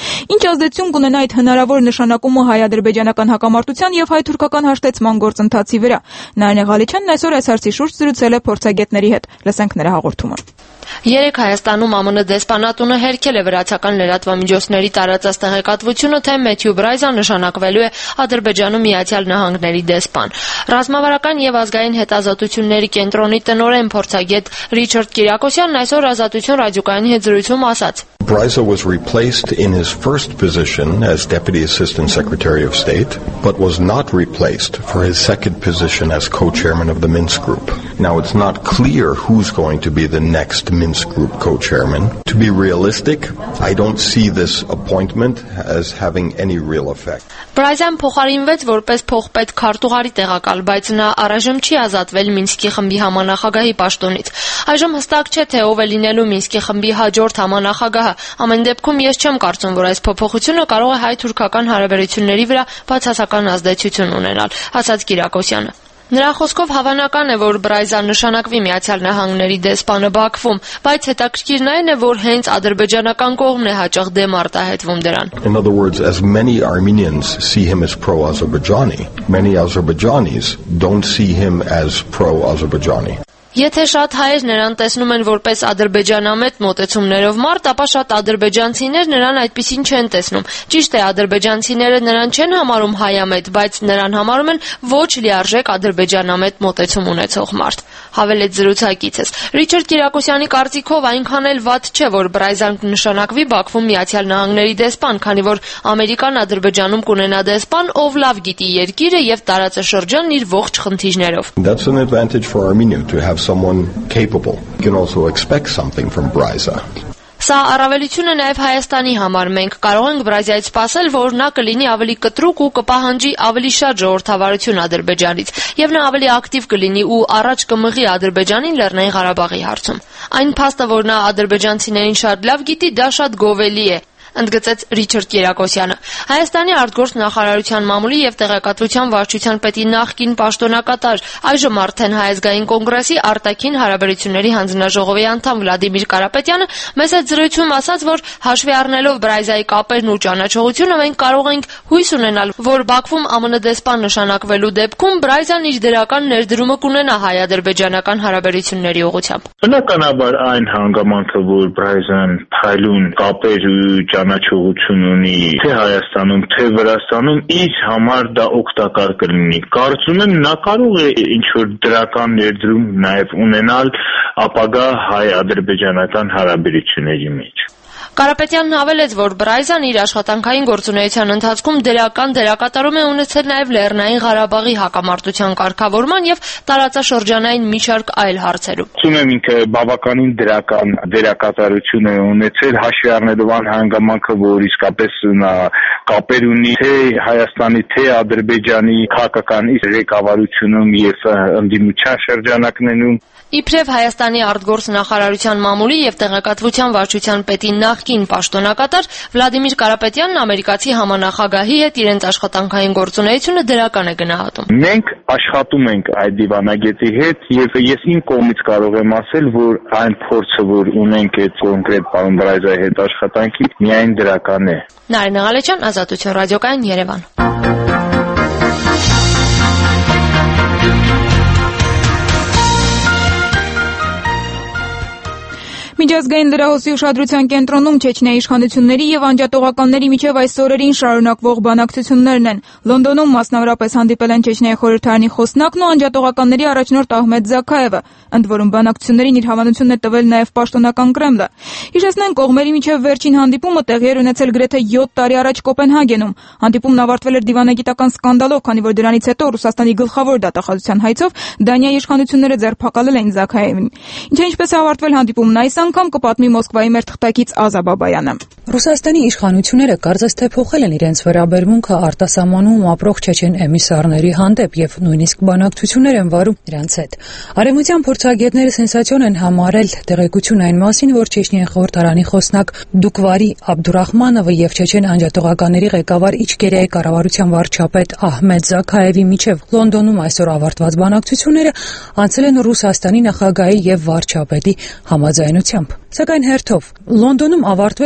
Ինչ ազդեցություն կունենա այդ հնարավոր նշանակումը հայ-ադրբեջանական հակամարտության եւ հայ-թուրքական հաշտեցման գործընթացի վրա։ Նարինե Ղալիչյանն այսօր այս հարցի շուրջ զրուցել է փորձագետների հետ։ Լսենք նրա հաղորդումը։ Երեկ Հայաստանում ԱՄՆ դեսպանատունը հերքել է վրացական լրատվամիջոցների տարածած տեղեկատվությունը, թե Մեթյու Բրայզան նշանակվելու է Ադրբեջանում Միացյալ Նահանգների դեսպան։ Ռազմավարական եւ ազգային հետազոտությունների կենտրոնի տնօրեն փորձագետ Ռիչարդ Կիրակոսյանն այսօր Ազատություն ռադիոկայանի հետ զրույցում ասաց. Bryza was replaced in his first position as Deputy Assistant Secretary of State, but was not replaced for his second position as co-chairman of the Minsk Group. Now, it's not clear who's going to be the next Minsk Group co-chairman. To be realistic, I don't see this appointment as having any real effect. Բրայզան փոխարինվեց որպես փոխպետ քարտուղարի տեղակալ, բայց նա առայժմ չի ազատվել Մինսկի խմբի համանախագահի պաշտոնից։ Այժմ հստակ չէ, թե ով է լինելու Մինսկի խմբի հաջորդ համանախագահը։ Ամեն դեպքում ես չեմ կարծում, որ այս փոփոխությունը կարող է հայ-թուրքական հարաբերությունների վրա բացասական ազդեցություն ունենալ, ասաց Կիրակոսյանը։ Նրա խոսքով հավանական է, որ Բրայզան նշանակվի Միացյալ Նահանգների դեսպանը Բաքվում, բայց հետաքրքիրն այն է, որ հենց ադրբեջանական կողմն է հաճախ դեմ արտահայտվում դրան։ In other words, as many Armenians see him as pro-Azerbaijani, many Azerbaijanis don't see him as pro-Azerbaijani. Եթե շատ հայեր նրան տեսնում են որպես ադրբեջանամետ մոտեցումներով մարդ, ապա շատ ադրբեջանցիներ նրան այդպիսին չեն տեսնում։ Ճիշտ է, ադրբեջանցիները նրան չեն համարում հայամետ, բայց նրան համարում են ոչ լիարժեք ադրբեջանամետ մոտեցում ունեցող մարդ։ Հավելեց զրուցակիցս։ Ռիչարդ Կիրակոսյանի կարծիքով այնքան էլ վատ չէ, որ Բրայզան նշանակվի Բաքվում Միացյալ Նահանգների դեսպան, քանի որ Ամերիկան Ադրբեջանում կունենա դեսպան, ով լավ գիտի երկիրը եւ տարածաշրջանն իր ողջ խնդիրներով։ That's an advantage for Armenia to have someone capable. You can also expect something from Bryza. Սա առավելություն է նաև Հայաստանի համար։ Մենք կարող ենք Բրայզայից սպասել, որ նա կլինի ավելի կտրուկ ու կպահանջի ավելի շատ ժողովրդավարություն Ադրբեջանից, եւ նա ավելի ակտիվ կլինի ու առաջ կմղի Ադրբեջանին Լեռնային Ղարաբաղի հարցում։ Այն փաստը, որ նա ադրբեջանցիներին շատ լավ գիտի, դա շատ գովելի է, ընդգծեց Ռիչարդ Կիրակոսյանը։ Հայաստանի արտգործ նախարարության մամուլի եւ տեղեկատվության վարչության պետի նախկին պաշտոնակատար, այժմ արդեն Հայազգային կոնգրեսի արտաքին հարաբերությունների հանձնաժողովի անդամ Վլադիմիր Կարապետյանը մեծ զրույցում ասաց, որ հաշվի առնելով Բրայզայի կապերն ու ճանաչողությունը մենք կարող ենք հույս ունենալ, որ Բաքվում ԱՄՆ դեսպան նշանակվելու դեպքում Բրայզան իր դրական ներդրումը կունենա հայ-ադրբեջանական հարաբերությունների ուղղությամբ։ Բնականաբար այն հանգամանքը, որ Բրայզան փայլուն կապեր ու ճանաչողություն ունի թե Հայաստանում, թե Վրաստանում, իր համար դա օգտակար կլինի։ Կարծում եմ նա կարող է ինչ-որ դրական ներդրում նաև ունենալ ապագա հայ-ադրբեջանական հարաբերությունների մեջ։ Կարապետյանն հավելեց, որ Բրայզան իր աշխատանքային գործունեության ընթացքում դերական դերակատարում է ունեցել նաև Լեռնային Ղարաբաղի հակամարտության կարգավորման եւ տարածաշրջանային մի շարք այլ հարցերում։ Ասում եմ ինքը բավականին դրական դերակատարություն է ունեցել, հաշվի առնելով այն հանգամանքը, որ իսկապես նա կապեր ունի թե Հայաստանի, թե Ադրբեջանի քաղաքական ղեկավարությունում եւ ընդդիմության շրջանակներում։ Իբրև Հայաստանի արտգործ նախարարության մամուլի եւ տեղեկատվության վարչության պետի նախկին պաշտոնակատար Վլադիմիր Կարապետյանն ամերիկացի համանախագահի հետ իրենց աշխատանքային գործունեությունը դրական է գնահատում։ Մենք աշխատում ենք այդ դիվանագետի հետ եւ ես իմ կողմից կարող եմ ասել, որ այն փորձը, որ ունենք այդ կոնկրետ պարոն Բրայզայի հետ աշխատանքի, միայն դրական է։ Նարինե Ղալիչյան, Ազատություն ռադիոկայան, Երևան։ Միջազգային լրահոսի ուշադրության կենտրոնում Չեչնիայի իշխանությունների եւ անջատողականների միջև այս օրերին շարունակվող բանակցություններն են։ Լոնդոնում մասնավորապես հանդիպել են Չեչնիայի խորհրդարանի խոսնակն ու անջատողականների առաջնորդ Ահմեդ Զաքաևը, ընդ որում բանակցություններին իր հավանությունն է տվել նաեւ պաշտոնական Կրեմլը։ Հիշեցնենք, կողմերի միջև վերջին հանդիպումը տեղի էր ունեցել գրեթե 7 տարի առաջ Կոպենհագենում։ Հանդիպումն ավարտվել էր դիվանագիտական սկանդալով, քանի որ դրանից հետո Ռուսաստանի գլխավոր դատախազության հայցով Դանիայի իշխանությունները ձերբակալել էին Զաքաևին։ Ինչպես է ավարտվել հանդիպումն այս անգամ կպատմի Մոսկվայի մեր թղթակից Ազա Բաբայանը։ Ռուսաստանի իշխանությունները կարծես թե փոխել են իրենց վերաբերմունքը արտասահմանում ապրող չեչեն էմիսարների հանդեպ եւ նույնիսկ բանակցություններ են վարում նրանց հետ։ Արևմտյան փորձագետները սենսացիոն են համարել տեղեկություն այն մասին, որ Չեչնիայի խորհրդարանի խոսնակ Դուկվարի Աբդուրախմանովը եւ չեչեն անջատողականների ղեկավար Իչկերիայի կառավարության վարչապետ Ահմեդ Զաքաևի միջև Լոնդոնում այսօր ավարտված բանակցությունները անցել են Ռուսաստանի նախագահի եւ վարչապետի համաձայնությամբ։ Սակայն հերթով Լոնդոնում ավարտվել է այդ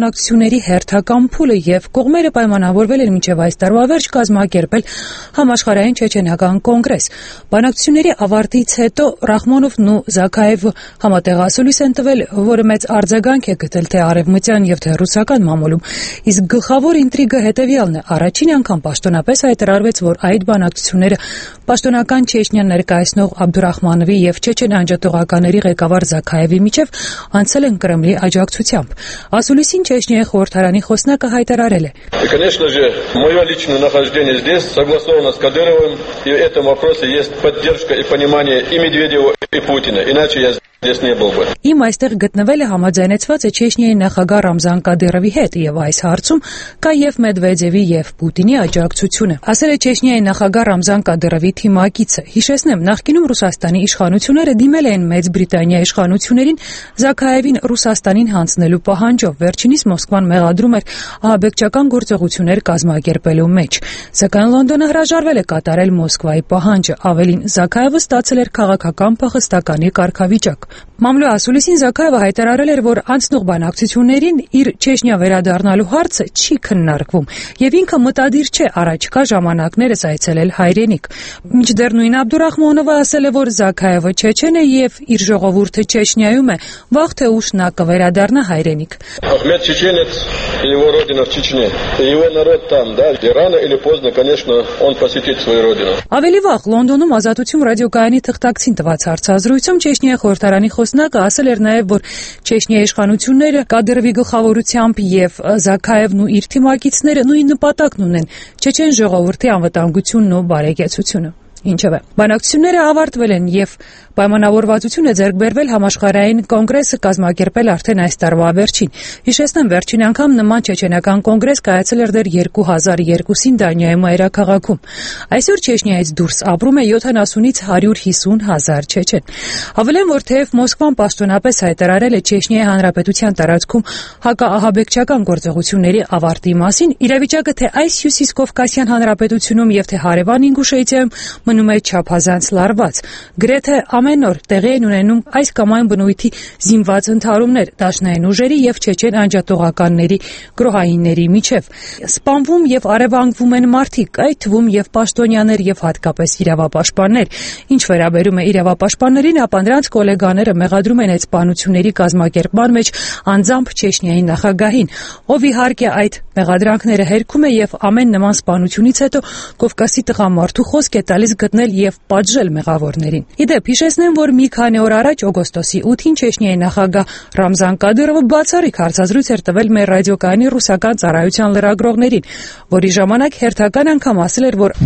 բանակցությունների հերթական փուլը եւ կողմերը պայմանավորվել են մինչեւ այս տարվա վերջ կազմակերպել համաշխարհային չեչենական կոնգրես։ Բանակցությունների ավարտից հետո Ռախմոնովն ու Զաքաևը համատեղ ասուլիս են տվել, որը մեծ արձագանք է գտել թե արևմտյան եւ թե ռուսական մամուլում։ Իսկ գլխավոր ինտրիգը հետեւյալն է. առաջին անգամ պաշտոնապես հայտարարվեց, որ այդ բանակցությունները պաշտոնական Չեչնիան ներկայացնող Աբդուրախմանովի եւ Չեչեն անջատողականների ղեկավար Զաքաևի միջև անցել են Կրեմլի աջակցությամբ։ Ասուլիսին Չեչնիայի խորհրդարանի խոսնակը հայտարարել է. Конечно же, мое личное нахождение здесь согласовано с Кадыровым, и в этом вопросе есть поддержка и понимание и Медведева, и Путина. Иначе я здесь не был бы. Իմ այստեղ գտնվելը համաձայնեցված է Չեչնիայի նախագահ Ռամզան Կադիրովի հետ եւ այս հարցում կա եւ Մեդվեդևի եւ Պուտինի աջակցությունը։ Ասել է Չեչնիայի նախագահ Ռամզան Կադիրովի թիմակիցը։ Հիշեցնեմ, նախկինում Ռուսաստանի իշխանությունները դիմել էին Մեծ Բրիտանիայի իշխանություններին Զաքաևին Ռուսաստանին հանձնելու պահանջով։ Վերջինիս Մոսկվան մեղադրում էր ահաբեկչական գործողություններ կազմակերպելու մեջ։ Սակայն Լոնդոնը հրաժարվել է կատարել Մոսկվայի պահանջը։ Ավելին, Զաքաևը ստացել էր քաղաքական փախստականի կարգավիճակ։ Մամլո ասուլիսին Զաքաևը հայտարարել էր, որ անցնող բանակցություններին իր Չեչնիա վերադառնալու հարցը չի քննարկվում եւ ինքը մտադիր չէ առաջկա ժամանակներս այցելել հայրենիք։ Մինչդեռ նույն Աբդուրախմանովը ասել է, որ Զաքաևը չեչեն է եւ իր ժողովուրդը Չեչնիայում է, վաղ թե ուշ նա կվերադառնա հայրենիք։ Ахмед чеченец, его родина в Чечне, его народ там, да, и рано или поздно, конечно, он посетит свою родину. Ավելի վաղ Լոնդոնում Ազատություն ռադիոկայանի թղթակցին տված հարցազրույցում Չեչնիայի խորհրդարանի խոսնակը ասել էր նաև, որ Չեչնիայի իշխանությունները Կադիրովի գլխավորությամբ եւ Զաքաևն ու իր թիմակիցները նույն նպատակն ունեն՝ չեչեն ժողովրդի անվտանգությունն ու բարեկեցությունը։ Ինչևէ, բանակցությունները ավարտվել են եւ պայմանավորվածություն է ձեռք բերվել համաշխարհային կոնգրեսը կազմակերպել արդեն այս տարվա վերջին։ Հիշեցնեմ, վերջին անգամ նման չեչենական կոնգրես կայացել էր դեռ 2002-ին Դանիայի մայրաքաղաքում։ Այսօր Չեչնիայից դուրս ապրում է 70-ից 150 հազար չեչեն։ Հավելեմ, որ թեև Մոսկվան պաշտոնապես հայտարարել է Չեչնիայի հանրապետության տարածքում հակաահաբեկչական գործողությունների ավարտի մասին, իրավիճակը թե այս Հյուսիս Կովկասյան հանրապետությունում եւ թե Հարևան Ինգուշետիայում մնում է չափազանց լարված։ Գրեթե ամեն օր տեղի են ունենում այս կամ այն բնույթի զինված ընդհարումներ դաշնային ուժերի եւ չեչեն անջատողականների գրոհայինների միջև։ Սպանվում եւ արևանգվում են մարդիկ, այդ թվում եւ պաշտոնյաներ եւ հատկապես իրավապաշտպաններ։ Ինչ վերաբերում է իրավապաշտպաններին, ապա նրանց գոլեգաները մեղադրում են այդ սպանությունների կազմակերպման մեջ անձամբ Չեչնիայի նախագահին, ով իհարկե այդ մեղադրանքները հերքում է եւ ամեն նման սպանությունից հետո Կովկասի տղամարդու խոսք է տալիս գտնել եւ պատժել մեղավորներին։ Իդեպ հիշեցնեմ, որ մի քանի օր առաջ օգոստոսի 8-ին Չեչնիայի նախագահ Ռամզան Կադիրովը բացառիկ հարցազրույց էր տվել մեր ռադիոկայանի ռուսական ծառայության լրագրողներին, որի ժամանակ հերթական անգամ ասել էր, որ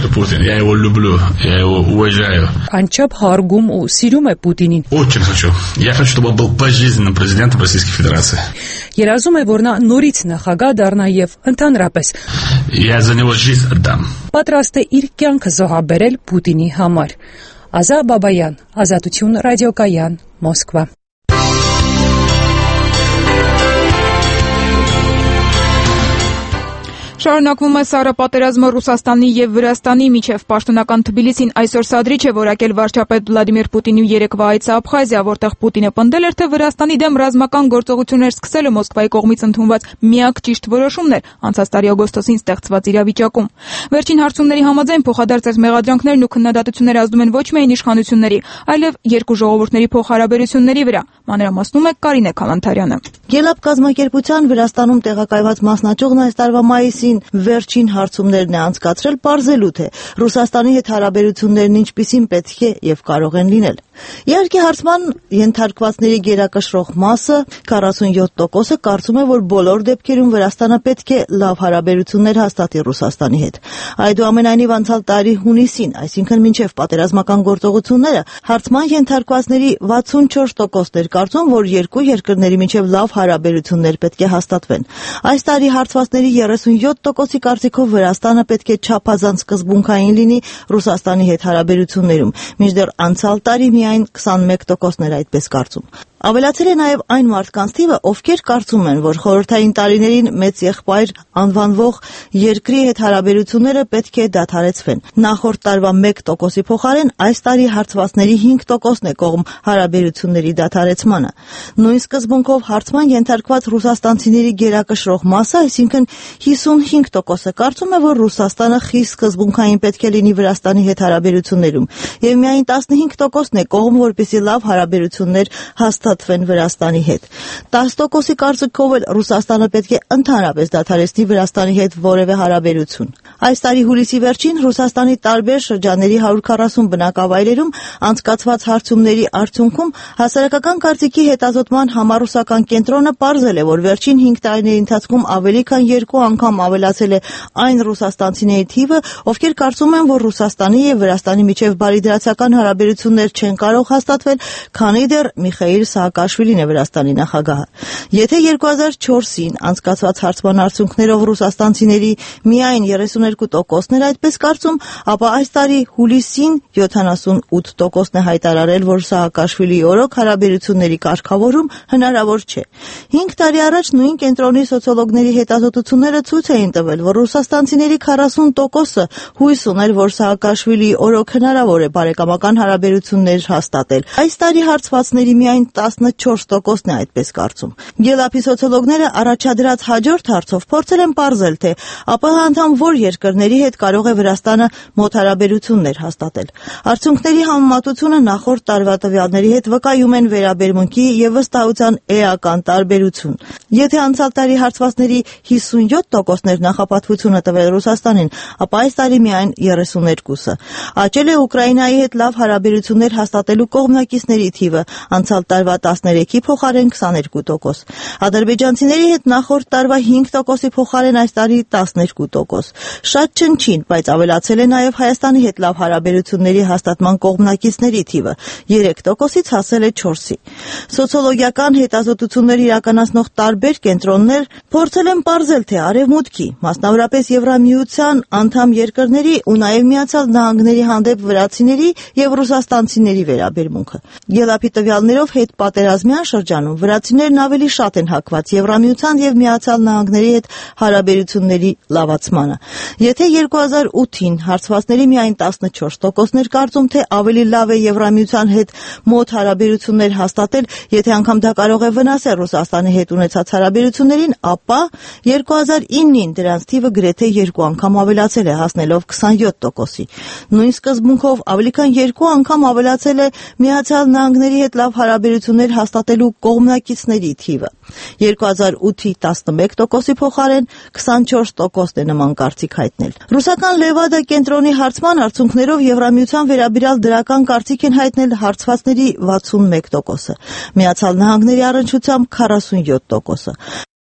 անչափ հարգում ու սիրում է Պուտինին։ Երազում է, որ նա նորից նախագահ դառնա եւ ընդհանրապես պատրաստ է իր կյանքը զոհաբերել Պուտինի համար։ Ազա Բաբայան, Ազատություն ռադիոկայան, Մոսկվա։ Շարունակվում է սառը պատերազմը Ռուսաստանի եւ Վրաստանի միջև։ Պաշտոնական Թբիլիսին այսօր սադրիչ է որակել վարչապետ Վլադիմիր Պուտինի երեկվա այցը Աբխազիա, որտեղ Պուտինը պնդել էր, թե Վրաստանի դեմ ռազմական գործողություններ սկսելը Մոսկվայի կողմից ընդունված միակ ճիշտ որոշումն էր անցած տարի օգոստոսին ստեղծված իրավիճակում։ Վերջին հարցումների համաձայն փոխադարձ մեղադրանքներն ու քննադատությունները ազդում են ոչ միայն իշխանությունների, այլև երկու ժողովուրդների փոխհարաբերությունների վրա։ Մանրամասնում է Կարինե Քալանթարյանը։ Գելապ կազմակերպության Վրաստանում տեղակայված մասնաճյուղն այս տարվա մայիսին վերջին հարցումներն է անցկացրել պարզելու, թե Ռուսաստանի հետ հարաբերություններն ինչպիսին պետք է եւ կարող են լինել։ Իհարկե հարցման ենթարկվածների գերակշռող մասը 47%-ը կարծում է, որ բոլոր դեպքերում Վրաստանը պետք է լավ հարաբերություններ հաստատի Ռուսաստանի հետ։ Այդուամենայնիվ անցյալ տարի հունիսին, այսինքն մինչև պատերազմական գործողությունները, հարցման ենթարկվածների 64%-ն էր կարծում, որ երկու երկրների միջև լավ հարաբերություններ պետք է հաստատվեն։ Այս տարի հարցվածների 37%-ի կարծիքով Վրաստանը պետք է չափազանց սկզբունքային լինի Ռուսաստանի հետ հարաբերություններում, մինչդեռ անցյալ տարի միայն 21%-ն էր այդպես կարծում։ Ավելացել է նաև այն մարդկանց թիվը, ովքեր կարծում են, որ խորհրդային տարիներին մեծ եղբայր անվանվող երկրի հետ հարաբերությունները պետք է դադարեցվեն։ Նախորդ տարվա 1%-ի փոխարեն այս տարի հարցվածների 5%-ն է կողմ հարաբերությունների դադարեցմանը։ Նույն սկզբունքով հարցման ենթարկված ռուսաստանցիների գերակշռող մասը, այսինքն 55%-ը կարծում է, որ Ռուսաստանը խիստ սկզբունքային պետք է լինի Վրաստանի հետ հարաբերություններում, եւ միայն 15%-ն է կողմ, որպեսզի լավ հարաբերություններ հաստատվեն Վրաստանի հետ։ 10%-ի կարծիքով էլ Ռուսաստանը պետք է ընդհանրապես դադարեցնի Վրաստանի հետ որևէ հարաբերություն։ Այս տարի հուլիսի վերջին Ռուսաստանի տարբեր շրջանների 140 բնակավայրերում անցկացված հարցումների արդյունքում հասարակական կարծիքի հետազոտման համառուսական կենտրոնը պարզել է, որ վերջին 5 տարիների ընթացքում ավելի քան 2 անգամ ավելացել է այն ռուսաստանցիների թիվը, ովքեր կարծում են, որ Ռուսաստանի եւ Վրաստանի միջև բարիդրացական հարաբերություններ չեն կարող հաստատվել, քանի դեռ Միխայիլ Սաակաշվիլին է Վրաստանի նախագահը։ Եթե 2004-ին անցկացված հարցման արդյունքներով ռուսաստանցիների միայն 32%-ն էր այդպես կարծում, ապա այս տարի հուլիսին 78%-ն է հայտարարել, որ Սաակաշվիլիի օրոք հարաբերությունների կարգավորում հնարավոր չէ։ 5 տարի առաջ նույն կենտրոնի սոցիոլոգների հետազոտությունները ցույց էին տվել, որ ռուսաստանցիների 40%-ը հույս ուներ, որ Սաակաշվիլիի օրոք հնարավոր է բարեկամական հարաբերություններ հաստատել։ Այս տարի հարցվածների միայն 14%-ն է այդպես կարծում։ Գելափի սոցիոլոգները առաջադրած հաջորդ հարցով փորձել են պարզել, թե ԱՊՀ անդամ որ երկրների հետ կարող է Վրաստանը մոտ հարաբերություններ հաստատել։ Արդյունքների համեմատությունը նախորդ տարվա տվյալների հետ վկայում են վերաբերմունքի եւ վստահության էական տարբերություն։ Եթե անցյալ տարի հարցվածների 57%-ն էր նախապատվությունը տվել Ռուսաստանին, ապա այս տարի միայն 32%-ը։ Աճել է Ուկրաինայի հետ լավ հարաբերություններ հաստատելու կողմնակիցների թիվը, անցյալ տարվա 13-ի փոխարեն 22%։ Ադրբեջանցիների հետ նախորդ տարվա 5%-ի փոխարեն այս տարի 12%։ Շատ չնչին, բայց ավելացել է նաև Հայաստանի հետ լավ հարաբերությունների հաստատման կողմնակիցների թիվը, 3%-ից հասել է 4-ի։ Սոցիոլոգիական հետազոտություններ իրականացնող տարբեր կենտրոններ փորձել են պարզել, թե Արևմուտքի, մասնավորապես Եվրամիության անդամ երկրների ու նաև Միացյալ Նահանգների հանդեպ վրացիների եւ ռուսաստանցիների վերաբերմունքը։ Գելափի տվյալներով հետպատերազմյան շրջանում վրացիներն ավելի շատ են հակված Եվրամիության եւ Միացյալ Նահանգների հետ հարաբերությունների լավացմանը։ Եթե 2008-ին հարցվածների միայն 14%-ն էր կարծում, թե ավելի լավ է Եվրամիության հետ մոտ հարաբերություններ հաստատել, եթե անգամ դա կարող է վնասել Ռուսաստանի հետ ունեցած հարաբերություններին, ապա 2009-ին դրանց թիվը գրեթե 2 անգամ ավելացել է, հասնելով 27%-ի։ Նույն սկզբունքով ավելի քան 2 անգամ ավելացել է Միացյալ Նահանգների հետ լավ հարաբերություններ հաստատելու կողմնակիցների թիվը։ 2008-ի 11%-ի փոխարեն 24%-ն է նման կարծիք հայտնել։ Ռուսական Լևադա կենտրոնի հարցման արդյունքներով Եվրամիության վերաբերյալ դրական կարծիք են հայտնել հարցվածների 61%-ը, Միացյալ Նահանգների առնչությամբ 47%-ը։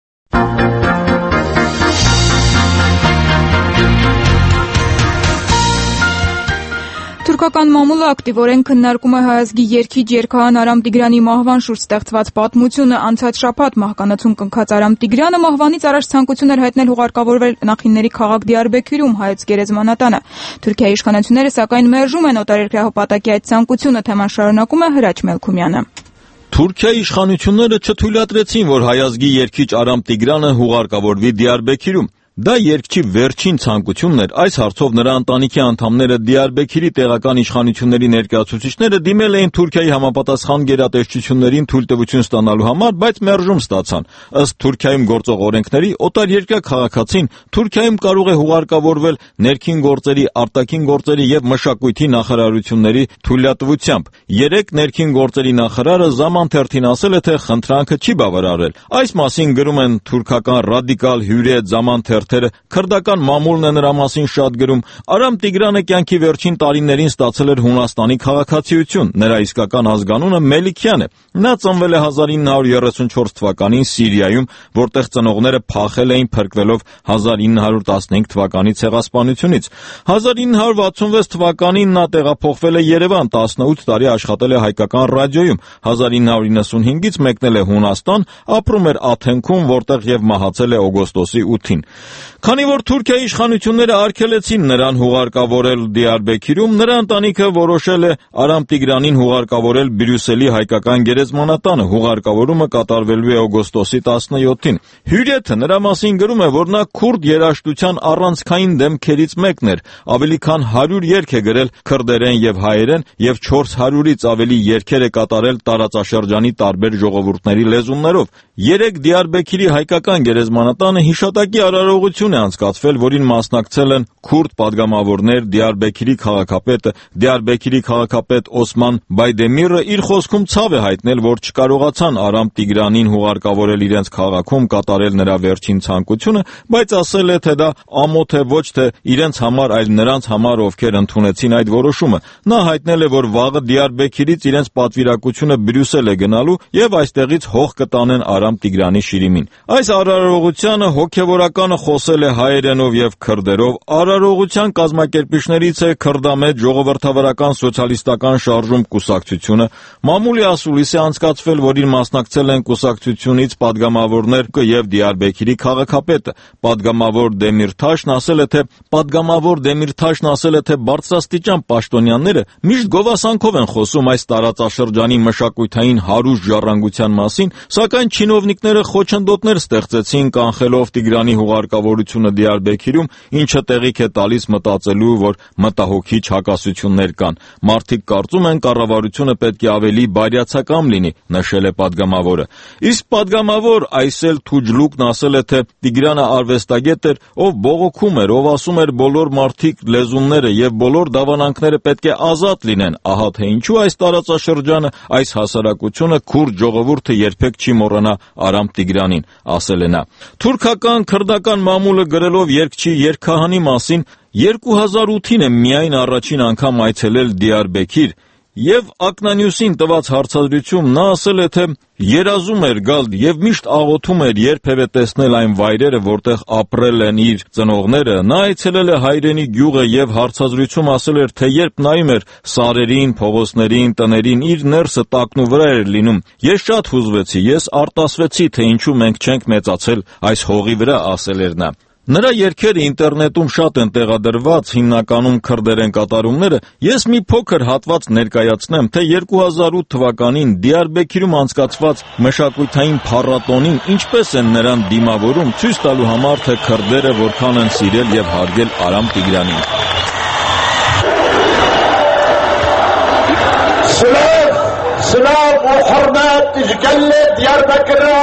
Թուրքական մամուլը ակտիվորեն քննարկում է հայազգի երգիչ երգահան Արամ Տիգրանի մահվան շուրջ ստեղծված պատմությունը։ Անցած շաբաթ մահկանացուն կնքած Արամ Տիգրանը մահվանից առաջ ցանկություն էր հայտնել ուղարկավորվել նախինների քաղաք Դիարբեքիրում հայոց գերեզմանատանը։ Թուրքիայի իշխանությունները սակայն մերժում են օտարերկրյա հպատակի այդ ցանկությունը, թեման շարունակում է Հրաչ Մելքումյանը։ Թուրքիայի իշխանությունները չթույլատրեցին, որ հայազգի երգիչ Արամ Տիգրանը ուղարկավորվի Դիարբեքիրում։ Դա երգչի վերջին ցանկությունն էր։ Այս հարցով նրա ընտանիքի անդամները Դիարբեքիրի տեղական իշխանությունների ներկայացուցիչները դիմել էին Թուրքիայի համապատասխան գերատեսչություններին թույլտվություն ստանալու համար, բայց մերժում ստացան։ Ըստ Թուրքիայում գործող օրենքների, օտարերկրյա քաղաքացին Թուրքիայում կարող է ուղարկավորվել ներքին գործերի, արտաքին գործերի եւ մշակույթի նախարարությունների թույլատվությամբ։ 3 ներքին գործերի նախարարը Zaman թերթին ասել է, թե խնդրանքը չի բավարարել։ Այս մասին գրում են թուրքական ռադիկալ հյուրետ Zaman թերթերը, քրդական մամուլն է նրա մասին շատ գրում։ Արամ Տիգրանը կյանքի վերջին տարիներին ստացել էր Հունաստանի քաղաքացիություն։ Նրա իսկական ազգանունը Մելիքյան է։ Նա ծնվել է 1934 թվականին Սիրիայում, որտեղ ծնողները փախել էին փրկվելով 1915 թվականի ցեղասպանությունից։ 1966 թվականին նա տեղափոխվել է Երևան, 18 տարի աշխատել է հայկական ռադիոյում։ 1995-ից մեկնել է Հունաստան, ապրում էր Աթենքում, որտեղ եւ մահացել է օգոստոսի 8-ին։ Քանի որ Թուրքիայի իշխանությունները արգելեցին նրան հուղարկավորել Դիարբեքիրում, նրա ընտանիքը որոշել է Արամ Տիգրանին հուղարկավորել Բրյուսելի հայկական գերեզմանատանը։ Հուղարկավորումը կատարվելու է օգոստոսի 17-ին։ Հյուրեթը նրա մասին գրում է, որ նա քուրդ երաժշտության առանցքային դեմքերից մեկն էր։ Ավելի քան 100 երգ է գրել քրդերեն եւ հայերեն եւ 400-ից ավելի երգեր է կատարել տարածաշրջանի տարբեր ժողովուրդների լեզուներով։ 3 Դիարբեքիրի հայկական գերեզմանատանը հիշատակի արարողություն է անցկացվել, որին մասնակցել են քուրդ падգամավորներ, Դիարբեքիրի քաղաքապետը, Դիարբեքիրի քաղաքապետ Օսման Բայդեմիրը իր խոսքում ցավ է հայտնել, որ չկարողացան Արամ Տիգրանին հուղարկավորել իրենց քաղաքում, կատարել նրա վերջին ցանկությունը, բայց ասել է, թե դա ամոթ է ոչ թե իրենց համար, այլ նրանց համար, ովքեր ընդունեցին այդ որոշումը։ Նա հայտնել է, որ վաղը Դիարբեքիրից իրենց պատվիրակությունը Բրյուսել է գնալու եւ այստեղից հող կտանեն Արամ Տիգրանի շիրիմին։ Այս արարողությանը հոգեվորականը խոսել է հայերենով եւ քրդերով։ Արարողության կազմակերպիչներից է քրդամետ ժողովրդավարական սոցիալիստական շարժում կուսակցությունը։ Մամուլի ասուլիս է անցկացվել, որին մասնակցել են կուսակցությունից падգամավորներ եւ Դիարբեքիրի քաղաքապետը։ Падգամավոր Դեմիրթաշն ասել է, թե բարձրաստիճան պաշտոնյաները միշտ գովասանքով են խոսում այս տարածաշրջանի մշակութային հարուստ ժառանգության մասին, սակայն չինովնիկները խոչընդոտներ ստեղծեցին կանխելով Տիգրանի հուղարկավորությունը Դիարբեքիրում, ինչը տեղիք է տալիս մտածելու, որ մտահոգիչ հակասություններ կան։ Մարդիկ կարծում են կառավարությունը պետք է ավելի բարյացակամ լինի, նշել է падգամավորը։ Իսկ падգամավոր Այսել Թուջլուկն ասել է, թե Տիգրանը արվեստագետ էր, ով բողոքում էր, ով ասում էր բոլոր մարդիկ լեզունները եւ բոլոր դավանանքները պետք է ազատ լինեն, ահա թե ինչու այս տարածաշրջանը, այս հասարակությունը, քուրդ ժողովուրդը երբեք չի մոռանա Արամ Տիգրանին, ասել է նա։ Թուրքական քրդական մամուլը գրելով երգչի երգահանի մասին 2008-ին է միայն առաջին անգամ այցելել Դիարբեքիր եւ Ակնանյուսին տված հարցազրույցում նա ասել է, թե երազում էր գալ եւ միշտ աղոթում էր երբևէ տեսնել այն վայրերը, որտեղ ապրել են իր ծնողները։ Նա այցելել է հայրենի գյուղը եւ հարցազրույցում ասել էր, թե երբ նայում էր սարերին, փողոցներին, տներին, իր ներսը տակնու վրա էր լինում։ Ես շատ հուզվեցի, ես արտասվեցի, թե ինչու մենք չենք մեծացել այս հողի վրա, ասել էր նա։ Նրա երգերը ինտերնետում շատ են տեղադրված, հիմնականում քրդերեն կատարումները։ Ես մի փոքր հատված ներկայացնեմ, թե 2008 թվականին Դիարբեքիրում անցկացված մշակութային փառատոնին ինչպես են նրան դիմավորում, ցույց տալու համար, թե քրդերը որքան են սիրել եւ հարգել Արամ Տիգրանին։ Սլավ ու հորմատ իջգալե Դիարբեքիրը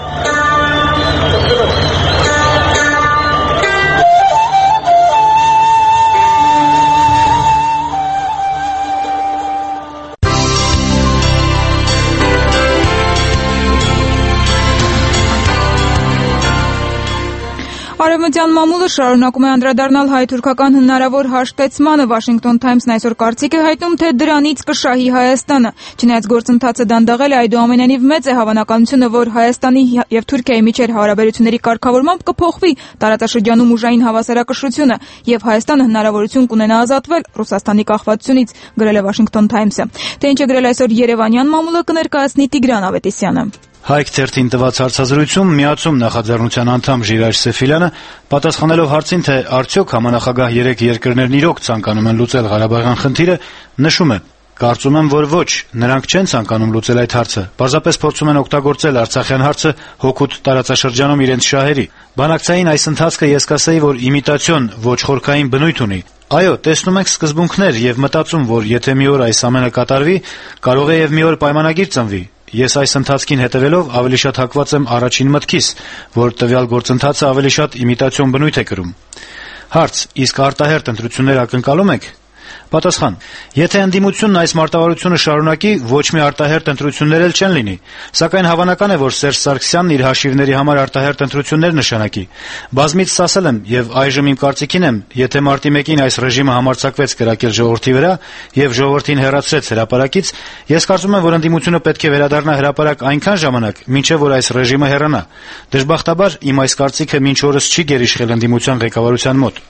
Արևմտյան մամուլը շարունակում է անդրադառնալ հայ-թուրքական հնարավոր հաշտեցմանը։ Washington Times-ն այսօր կարծիք է հայտնում, թե դրանից կշահի Հայաստանը։ Չնայած գործընթացը դանդաղել է, այդուամենայնիվ մեծ է հավանականությունը, որ Հայաստանի եւ Թուրքիայի միջեր հարաբերությունների կարգավորմամբ կփոխվի տարածաշրջանում ուժային հավասարակշռությունը եւ Հայաստանը հնարավորություն կունենա ազատվել Ռուսաստանի կախվածությունից, գրել է Washington Times-ը։ Թե ինչ է գրել այսօր Երևանյան մամուլը, կներկայացնի Տիգրան Ավետիսյանը։ Հայք թերթին տված հարցազրույցում միացում նախաձեռնության անդամ Ժիրայր Սեֆիլյանը պատասխանելով հարցին, թե արդյոք համանախագահ 3 երկրներն իրոք ցանկանում են լուծել Ղարաբաղյան խնդիրը, նշում է. Կարծում եմ, որ ոչ, նրանք չեն ցանկանում լուծել այդ հարցը, պարզապես փորձում են օգտագործել Արցախյան հարցը հօգուտ տարածաշրջանում իրենց շահերի։ Բանակցային այս ընթացքը ես կասեի, որ իմիտացիոն, ոչ խորքային բնույթ ունի։ Այո, տեսնում ենք սկզբունքներ եւ մտածում, որ եթե մի օր այս ամենը կատարվի, կարող է եւ մի օր պայմանագիր ծնվի։ Ես այս ընթացքին հետևելով ավելի շատ հակված եմ առաջին մտքիս, որ տվյալ գործընթացը ավելի շատ իմիտացիոն բնույթ է կրում։ Հարց. իսկ արտահերթ ընտրություններ ակնկալում եք։ Պատասխան. եթե ընդդիմությունն այս մարտավարությունը շարունակի, ոչ մի արտահերթ ընտրություններ էլ չեն լինի, սակայն հավանական է, որ Սերժ Սարգսյանն իր հաշիվների համար արտահերթ ընտրություններ նշանակի։ Բազմիցս ասել եմ եւ այժմ իմ կարծիքին եմ, եթե մարտի 1-ին այս ռեժիմը համարձակվեց կրակել ժողովրդի վրա եւ ժողովրդին հեռացրեց հրապարակից, ես կարծում եմ, որ ընդդիմությունը պետք է վերադառնա հրապարակ այնքան ժամանակ, մինչեւ որ այս ռեժիմը հեռանա։ Դժբախտաբար իմ այս կարծիքը մինչ օրս չի գերիշխել ընդդիմության ղեկավարության մոտ։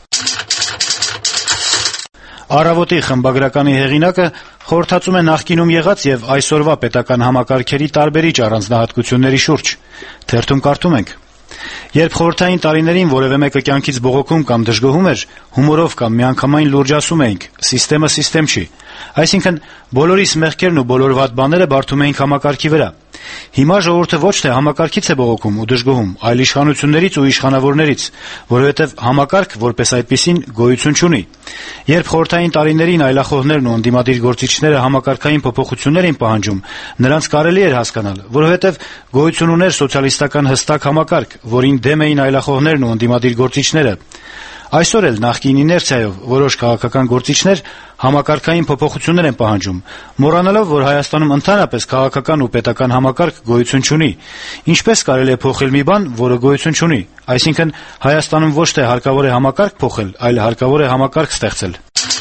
Առավոտի խմբագրականի հեղինակը խորհրդածում է նախկինում եղած եւ այսօրվա պետական համակարգերի տարբերիչ առանձնահատկությունների շուրջ։ Թերթում կարդում ենք. Երբ խորհրդային տարիներին որևէ մեկը կյանքից բողոքում կամ դժգոհում էր, հումորով կամ միանգամայն լուրջ ասում էինք. «Սիստեմը սիստեմ չի»։ Այսինքն բոլորիս մեղքերն ու բոլոր վատ բաները բարդում էինք համակարգի վրա։ Հիմա ժողովուրդը ոչ թե համակարգից է բողոքում ու դժգոհում, այլ իշխանություններից ու իշխանավորներից, որովհետև համակարգ որպես այդպիսին գոյություն չունի։ Երբ խորհրդային տարիներին այլախոհներն ու ընդդիմադիր գործիչները համակարգային փոփոխություններ էին պահանջում, նրանց կարելի էր հասկանալ, որովհետև գոյություն ուներ սոցիալիստական հստակ համակարգ, որին դեմ էին այլախոհներն ու ընդդիմադիր գործիչները։ Այսօր էլ նախկին իներցիայով որոշ քաղաքական գործիչներ համակարգային փոփոխություններ են պահանջում, մոռանալով, որ Հայաստանում ընդհանրապես քաղաքական ու պետական համակարգ գոյություն չունի։ Ինչպես կարելի է փոխել մի բան, որը գոյություն չունի։ Այսինքն Հայաստանում ոչ թե հարկավոր է համակարգ փոխել, այլ հարկավոր է համակարգ ստեղծել։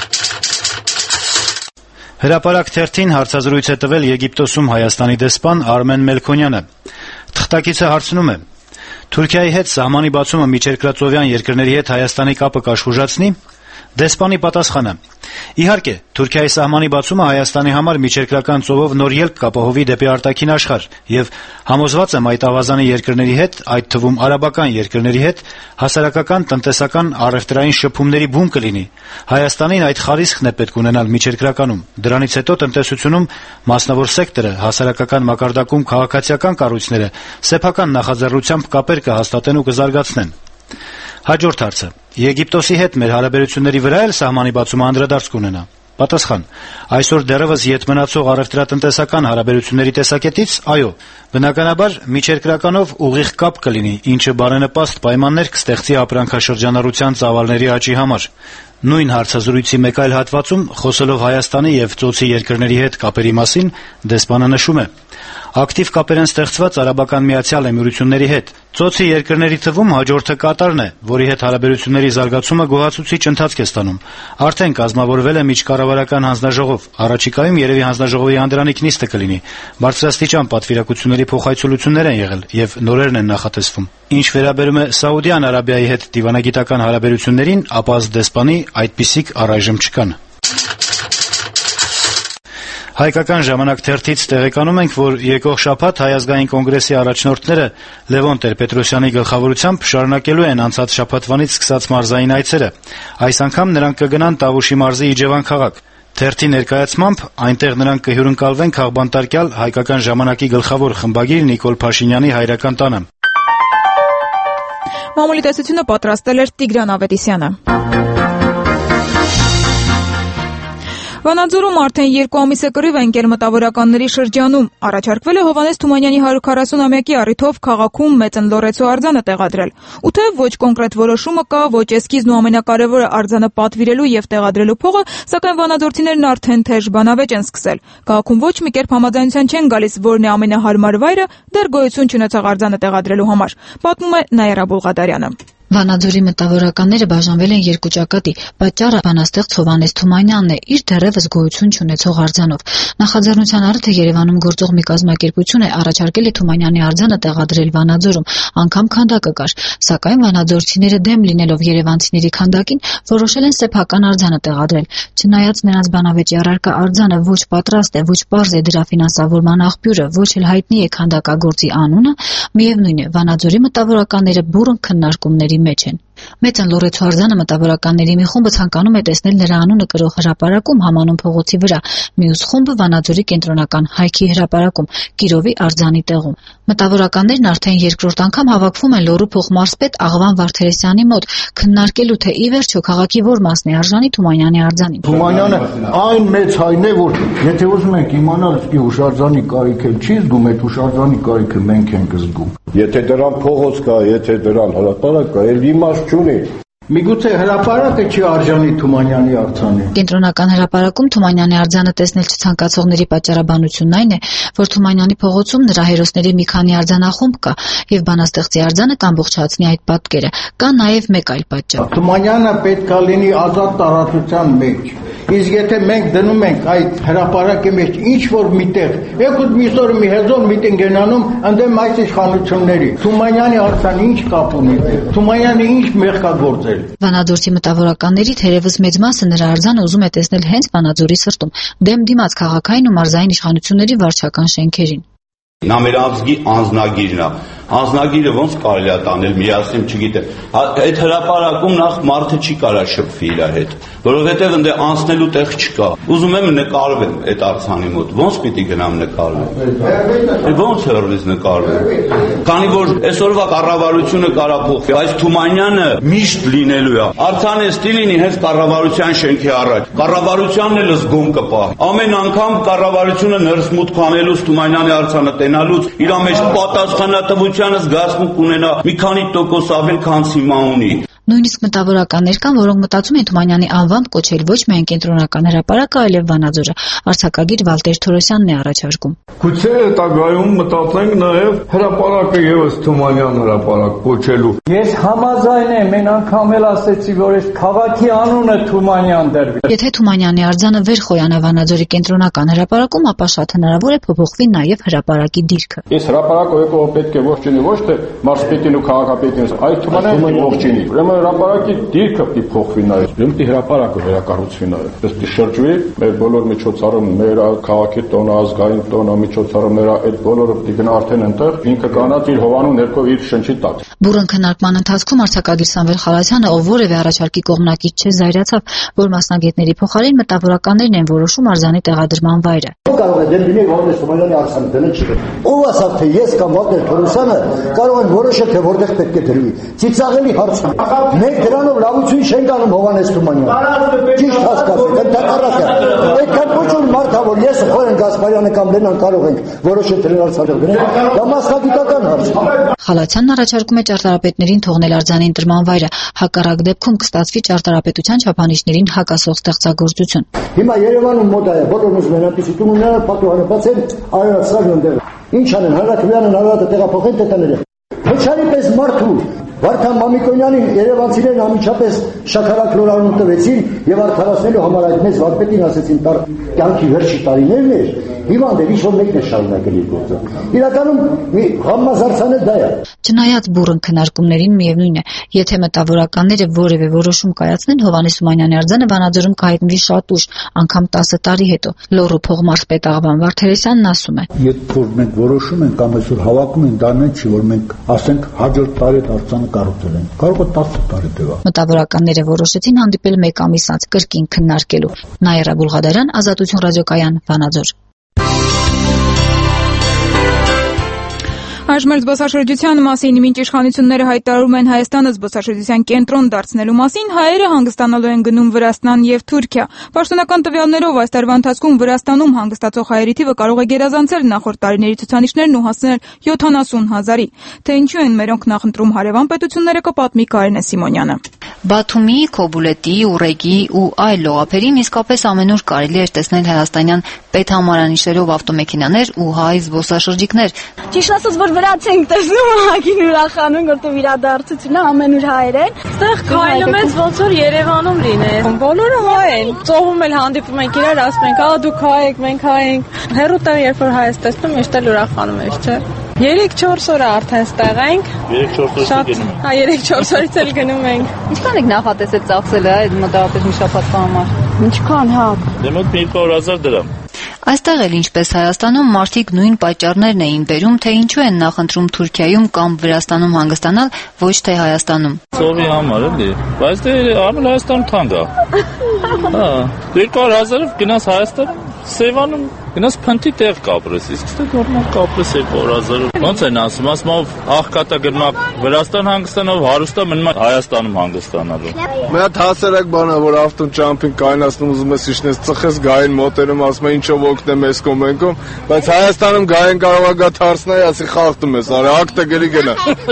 Հրապարակ թերթին հարցազրույց է տվել Եգիպտոսում Հայաստանի դեսպան Արմեն Մելքոնյանը։ Թղթակիցը հարցնում է. Թուրքիայի հետ սահմանի բացումը միջերկրածովյան երկրների հետ Հայաստանի կապը կաշխուժացնի։ Դեսպանի պատասխանը. Իհարկե, Թուրքիայի սահմանի բացումը Հայաստանի համար միջերկրական ծովով նոր ելք կապահովի դեպի արտաքին աշխարհ, եւ համոզված եմ այդ ավազանի երկրների հետ, այդ թվում արաբական երկրների հետ, հասարակական, տնտեսական, առևտրային շփումների բում կլինի։ Հայաստանին այդ խարիսքն է պետք ունենալ միջերկրականում։ Դրանից հետո տնտեսությունում մասնավոր սեկտորը, հասարակական մակարդակում քաղաքացիական կառույցները սեփական նախաձեռնությամբ կապեր կհաստատեն ու կզարգացնեն։ Հաջորդ հարցը. Եգիպտոսի հետ մեր հարաբերությունների վրա էլ սահմանի բացումը անդրադարձ կունենա։ Պատասխան. այսօր դեռևս ետ մնացող առևտրատնտեսական հարաբերությունների տեսակետից, այո, բնականաբար միջերկրականով ուղիղ կապ կլինի, ինչը բարենպաստ պայմաններ կստեղծի ապրանքաշրջանառության ծավալների աճի համար։ Նույն հարցազրույցի մեկ այլ հատվածում, խոսելով Հայաստանի եւ ծոցի երկրների հետ կապերի մասին, դեսպանը նշում է. ակտիվ կապեր են ստեղծված Արաբական Միացյալ Էմիրությունների հետ։ Ծոցի երկրների թվում հաջորդը Կատարն է, որի հետ հարաբերությունների զարգացումը գոհացուցիչ ընթացք է ստանում։ Արդեն կազմավորվել է միջկառավարական հանձնաժողով։ Առաջիկայում երևի հանձնաժողովի անդրանիկ նիստը կլինի։ Բարձրաստիճան պատվիրակությունների փոխայցելություններ են եղել եւ նորերն են նախատեսվում։ Ինչ վերաբերում է Սաուդյան Արաբիայի հետ դիվանագիտական հարաբերություններին, ապա ըստ դեսպանի այդպիսիք առայժմ չկան։ Հայկական ժամանակ թերթից տեղեկանում ենք, որ եկող շաբաթ Հայ ազգային կոնգրեսի առաջնորդները Լևոն Տեր-Պետրոսյանի գլխավորությամբ շարունակելու են անցած շաբաթվանից սկսած մարզային այցերը։ Այս անգամ նրանք կգնան Տավուշի մարզի Իջևան քաղաք։ Թերթի ներկայացմամբ այնտեղ նրանք կհյուրընկալվեն քաղբանտարկյալ Հայկական ժամանակի գլխավոր խմբագիր Նիկոլ Փաշինյանի հայրական տանը։ Մամուլի տեսությունը պատրաստել էր Տիգրան Ավետիսյանը։ Վանաձորում արդեն 2 ամիս է կռիվ է ընկել մտավորականների շրջանում։ Առաջարկվել է Հովհաննես Թումանյանի 140-ամյակի առիթով քաղաքում մեծն լոռեցու արձանը տեղադրել։ Ու թե ոչ կոնկրետ որոշումը կա, ոչ էսքիզն ու ամենակարևորը արձանը պատվիրելու եւ տեղադրելու փողը, սակայն վանաձորցիներն արդեն թեժ բանավեճ են սկսել։ Քաղաքում ոչ մի կերպ համաձայնության չեն գալիս, որն է ամենահարմար վայրը դեռ գոյություն չունեցող արձանը տեղադրելու համար, պատմում է Նաիրա Բուլղադարյանը։ Վանաձորի մտավորականները բաժանվել են երկու ճակատի։ Պատճառը բանաստեղծ Հովհաննես Թումանյանն է իր դեռևս գոյություն չունեցող արձանով։ Նախաձեռնության առիթը Երևանում գործող մի կազմակերպություն է առաջարկել Թումանյանի արձանը տեղադրել Վանաձորում, անգամ քանդակը կար, սակայն վանաձորցիները դեմ լինելով երևանցիների քանդակին, որոշել են սեփական արձանը տեղադրել։ Չնայած նրանց բանավեճի առարկա արձանը ոչ պատրաստ է, ոչ պարզ է դրա ֆինանսավորման աղբյուրը, ոչ էլ հայտնի է քանդակագործի անունը, միևնույն է, Վանաձորի մտավորականները բուռն քննարկումների մեջ են։ Մեծն լոռեցու արձանը մտավորականների մի խումբը ցանկանում է տեսնել նրա անունը կրող հրապարակում Համանուն փողոցի վրա, մյուս խումբը Վանաձորի կենտրոնական Հայքի հրապարակում, Կիրովի արձանի տեղում։ Մտավորականներն արդեն երկրորդ անգամ հավաքվում են Լոռու փոխմարզպետ Աղվան Վարդերեսյանի մոտ, քննարկելու թե ի վերջո քաղաքի որ մասն է արժանի Թումանյանի արձանին։ Թումանյանը այն մեծ հայն է, որ եթե ուզում ենք իմանալ, իսկ հուշարձանի կարիքը չի զգում, այդ հուշարձանի կարիքը մենք ենք զգում։ Եթե դրան փողոց կա, եթե դրան հրապարակ կա, էլ իմաստ չունի։ Միգուցե հրապարակը չի արժանի Թումանյանի արձանի։ Կենտրոնական հրապարակում Թումանյանի արձանը տեսնել չցանկացողների պատճառաբանությունն այն է, որ Թումանյանի փողոցում նրա հերոսների մի քանի արձանախումբ կա, եւ բանաստեղծի արձանը կամբողջացնի այդ պատկերը։ Կա նաեւ մեկ այլ պատճառ։ Թումանյանը պետքա լինի ազատ տարածության մեջ։ Իսկ եթե մենք դնում ենք այդ հրապարակի մեջ ինչ որ միտեղ, եկուտ միսօր մի հեզոն միտինգ են անում ընդդեմ այս իշխանությունների։ Թումանյանի արձանը ինչ կապ ունի։ Թումանյանը ինչ մեղք է գործել։ Վանաձորցի մտավորականների թերևս մեծ մասը նրա արձանը ուզում է տեսնել հենց Վանաձորի սրտում, դեմ դիմաց քաղաքային ու մարզային իշխանությունների վարչական շենքերին։ Նա մեր ազգի անձնագիրն է, Անձնագիրը ոնց կարելի է տանել միասին, չգիտեմ։ Այդ հրապարակում նախ մարդը չի կարա շփվի իր հետ, որովհետև ընդ անցնելու տեղ չկա։ Ուզում եմ նկարվեմ այդ արձանի մոտ։ Ոնց պիտի գնամ նկարվեմ։ Ոնց հեռվից նկարվեմ։ Քանի որ այսօրվա կառավարությունը կարա փոխվի, այս Թումանյանը միշտ լինելու է։ Արձանը ստի լինի հենց կառավարության շենքի առաջ։ Կառավարությանն էլ զգոմ կպահի։ Ամեն անգամ կառավարությունը ներս մուտք անելուց Թումանյանի արձանը տենալուց իր մեջ պատասխանատվությանը զգացմունք ունենա մի քանի տոկոս ավել, քան հիմա ունի։ Նույնիսկ մտավորականներ կան, որոնք մտածում են Թումանյանի անվամբ կոչել ոչ միայն կենտրոնական հրապարակը, այլև Վանաձորը։ Արձակագիր Վալտեր Թորոսյանն է առաջարկում։ Գուցե հետագայում մտածենք նաև հրապարակը եւս Թումանյան հրապարակ կոչելու։ Ես համաձայն եմ, մեն անգամ էլ ասեցի, որ այս քաղաքի անունը Թումանյան դրվի։ Եթե Թումանյանի արձանը վեր խոյանա Վանաձորի կենտրոնական հրապարակում, ապա շատ հնարավոր է փոփոխվի նաև հրապարակի դիրքը։ Այս հրապարակը եկող պետք է ողջունի ոչ թե մարզպետին ու քաղաքապետին, այլ Թումանյանին ողջունի։ Ուրեմն հրապարակի դիրքը պիտի փոխվի նաև, պիտի հրապարակը վերակառուցվի նաև, պիտի շրջվի մեր բոլոր միջոցառում, մեր քաղաքի տոնը, ազգային տոնը, միջոցառումները, այդ բոլորը պիտի գնա արդեն այնտեղ, ինքը կանած իր հովանու ներքո իր շնչի տակ։ Բուրըն քննարկման ընթացքում արձակագիր Սամվել Խալաթյանը, ով որևէ առաջարկի կողմնակից չէ, զայրացավ, որ մասնագետների փոխարեն մտավորականներն են որոշում արձանի տեղադրման վայրը։ Կարող է դեպի որպես Թումանյանի արձանը դնել չի։ Ով ասավ թե ես կամ Վալտեր Թորոսյանը կարող են որոշել թե որտեղ պետք է դրվի։ Ծիծաղելի հարց է։ Մենք դրանով լավություն չենք անում Հովհաննես Թումանյանը։ Ճիշտ հասկացեք, ընդհանրապես այդքան փոքր մարդա որ ես Խորեն Գասպարյանը կամ Լենան կարող ենք որոշել դրել արձանը դնել, դա մասնագիտական հարց է։ Խալաթյանն առաջարկում է ճարտարապետներին թողնել արձանի ընտրման վայրը, հակառակ դեպքում կստացվի ճարտարապետության չափանիշներին հակասող ստեղծագործություն։ Հիմա Երևանում մոդա է, բոլորն ուզում են այնպեսի տունները պատուհանը բացեն, այրացրան ընդեղ։ Ինչ անեն, Հանրաքվյանը նարատը տեղափոխեն տետաները։ Ոչարի պես մարդու Վարդան Մամիկոնյանին երևանցիներն անմիջապես շաքարակ լորարուն տվեցին եւ արդարացնելու համար այդ մեծ վարպետին ասեցին կյանքի վերջի տարիներն էր հիվանդ էր, ինչ-որ մեկն է շարունակել իր գործը։ Իրականում մի համազարցանը դա է։ Չնայած բուրըն քննարկումներին միևնույն է, եթե մտավորականները որևէ որոշում կայացնեն, Հովհաննես Թումանյանի արձանը Վանաձորում կհայտնվի շատ ուշ, անգամ 10 տարի հետո։ Լոռու փողմարզպետ Աղվան Վարդերեսյանն ասում է. Երբ որ մենք որոշում ենք կամ այսօր հավաքում ենք, դա նույն չի, որ մենք ասենք հաջորդ տարի արձանը կառուցել ենք։ Կարող է 10 տարի տևա։ Մտավորականները որոշեցին հանդիպել 1 ամիս անց կրկին քննարկելու։ Նաիրա Բուլղադարյան, Ազատություն ռադիոկայան, Վանաձոր։ Այժմ զբոսաշրջության մասին մինչ իշխանությունները հայտարարում են Հայաստանը զբոսաշրջության կենտրոն դարձնելու մասին, հայերը հանգստանալու են գնում Վրաստան եւ Թուրքիա։ Պաշտոնական տվյալներով այս տարվա ընթացքում Վրաստանում հանգստացող հայերի թիվը կարող է գերազանցել նախորդ տարիների ցուցանիշներն ու հասնել 70,000-ի։ Թե ինչու են մերոնք նախընտրում հարևան պետությունները, կպատմի Կարինե Սիմոնյանը։ Բաթումի, Քոբուլետի, Ուրեգի ու այլ լողափերին իսկապես ամենուր կարելի էր տեսնել հայաստանյան պետհամարանիշերով ավտոմեքենաներ ու հայ զբոսաշրջիկներ։ Ճիշտ ասած, որ վրաց ենք տեսնում, ահագին ուրախանում, որտեղ իրադարձությունն ամենուր հայեր են։ Այստեղ քայլում ես ոնց որ Երևանում լինես։ Բոլորը հայ են։ Ծովում էլ հանդիպում ենք իրար, ասում ենք, դուք հայ եք, մենք հայ ենք։ Հերուտեղ երբ որ հայ ես տեսնում, միշտ էլ ուրախանում ես, չէ՞։ 3-4 օր արդեն ստեղ ենք։ 3-4 օր գնում։ Հա, 3-4 օրից էլ գնում ենք։ Ինչքան եք նախատեսել ծախսել այդ մոտավորապես մի շաբաթվա համար։ Ինչքան, հա։ Դե մոտ 200,000 դրամ։ Այստեղ էլ ինչպես Հայաստանում մարդիկ նույն պատճառներն էին բերում, թե ինչու են նախընտրում Թուրքիայում կամ Վրաստանում հանգստանալ, ոչ թե Հայաստանում։ Ծովի համար էլի, բայց դե ամեն Հայաստանում թանկ է։ Հա, 200,000-ով գնաս Հայաստան, Սևանում գնաս փնթի տեղ կապրես, իսկ դե նորմալ կապրես 200,000-ով։ Ոնց են ասում, աղքատա գնում Վրաստան հանգստանալու, հարուստա մնում Հայաստանում հանգստանալու։ Մի հատ հասարակ բան է, որ ավտոն ճամփին կայնացնում ուզում ես իջնես ծխես գային մոտերում, ասում են ինչով օգնեմ ես կոմենկում, բայց Հայաստանում գային կարող է գա թարսնայի, ասի խախտում ես, արի ակտը գերի գնա։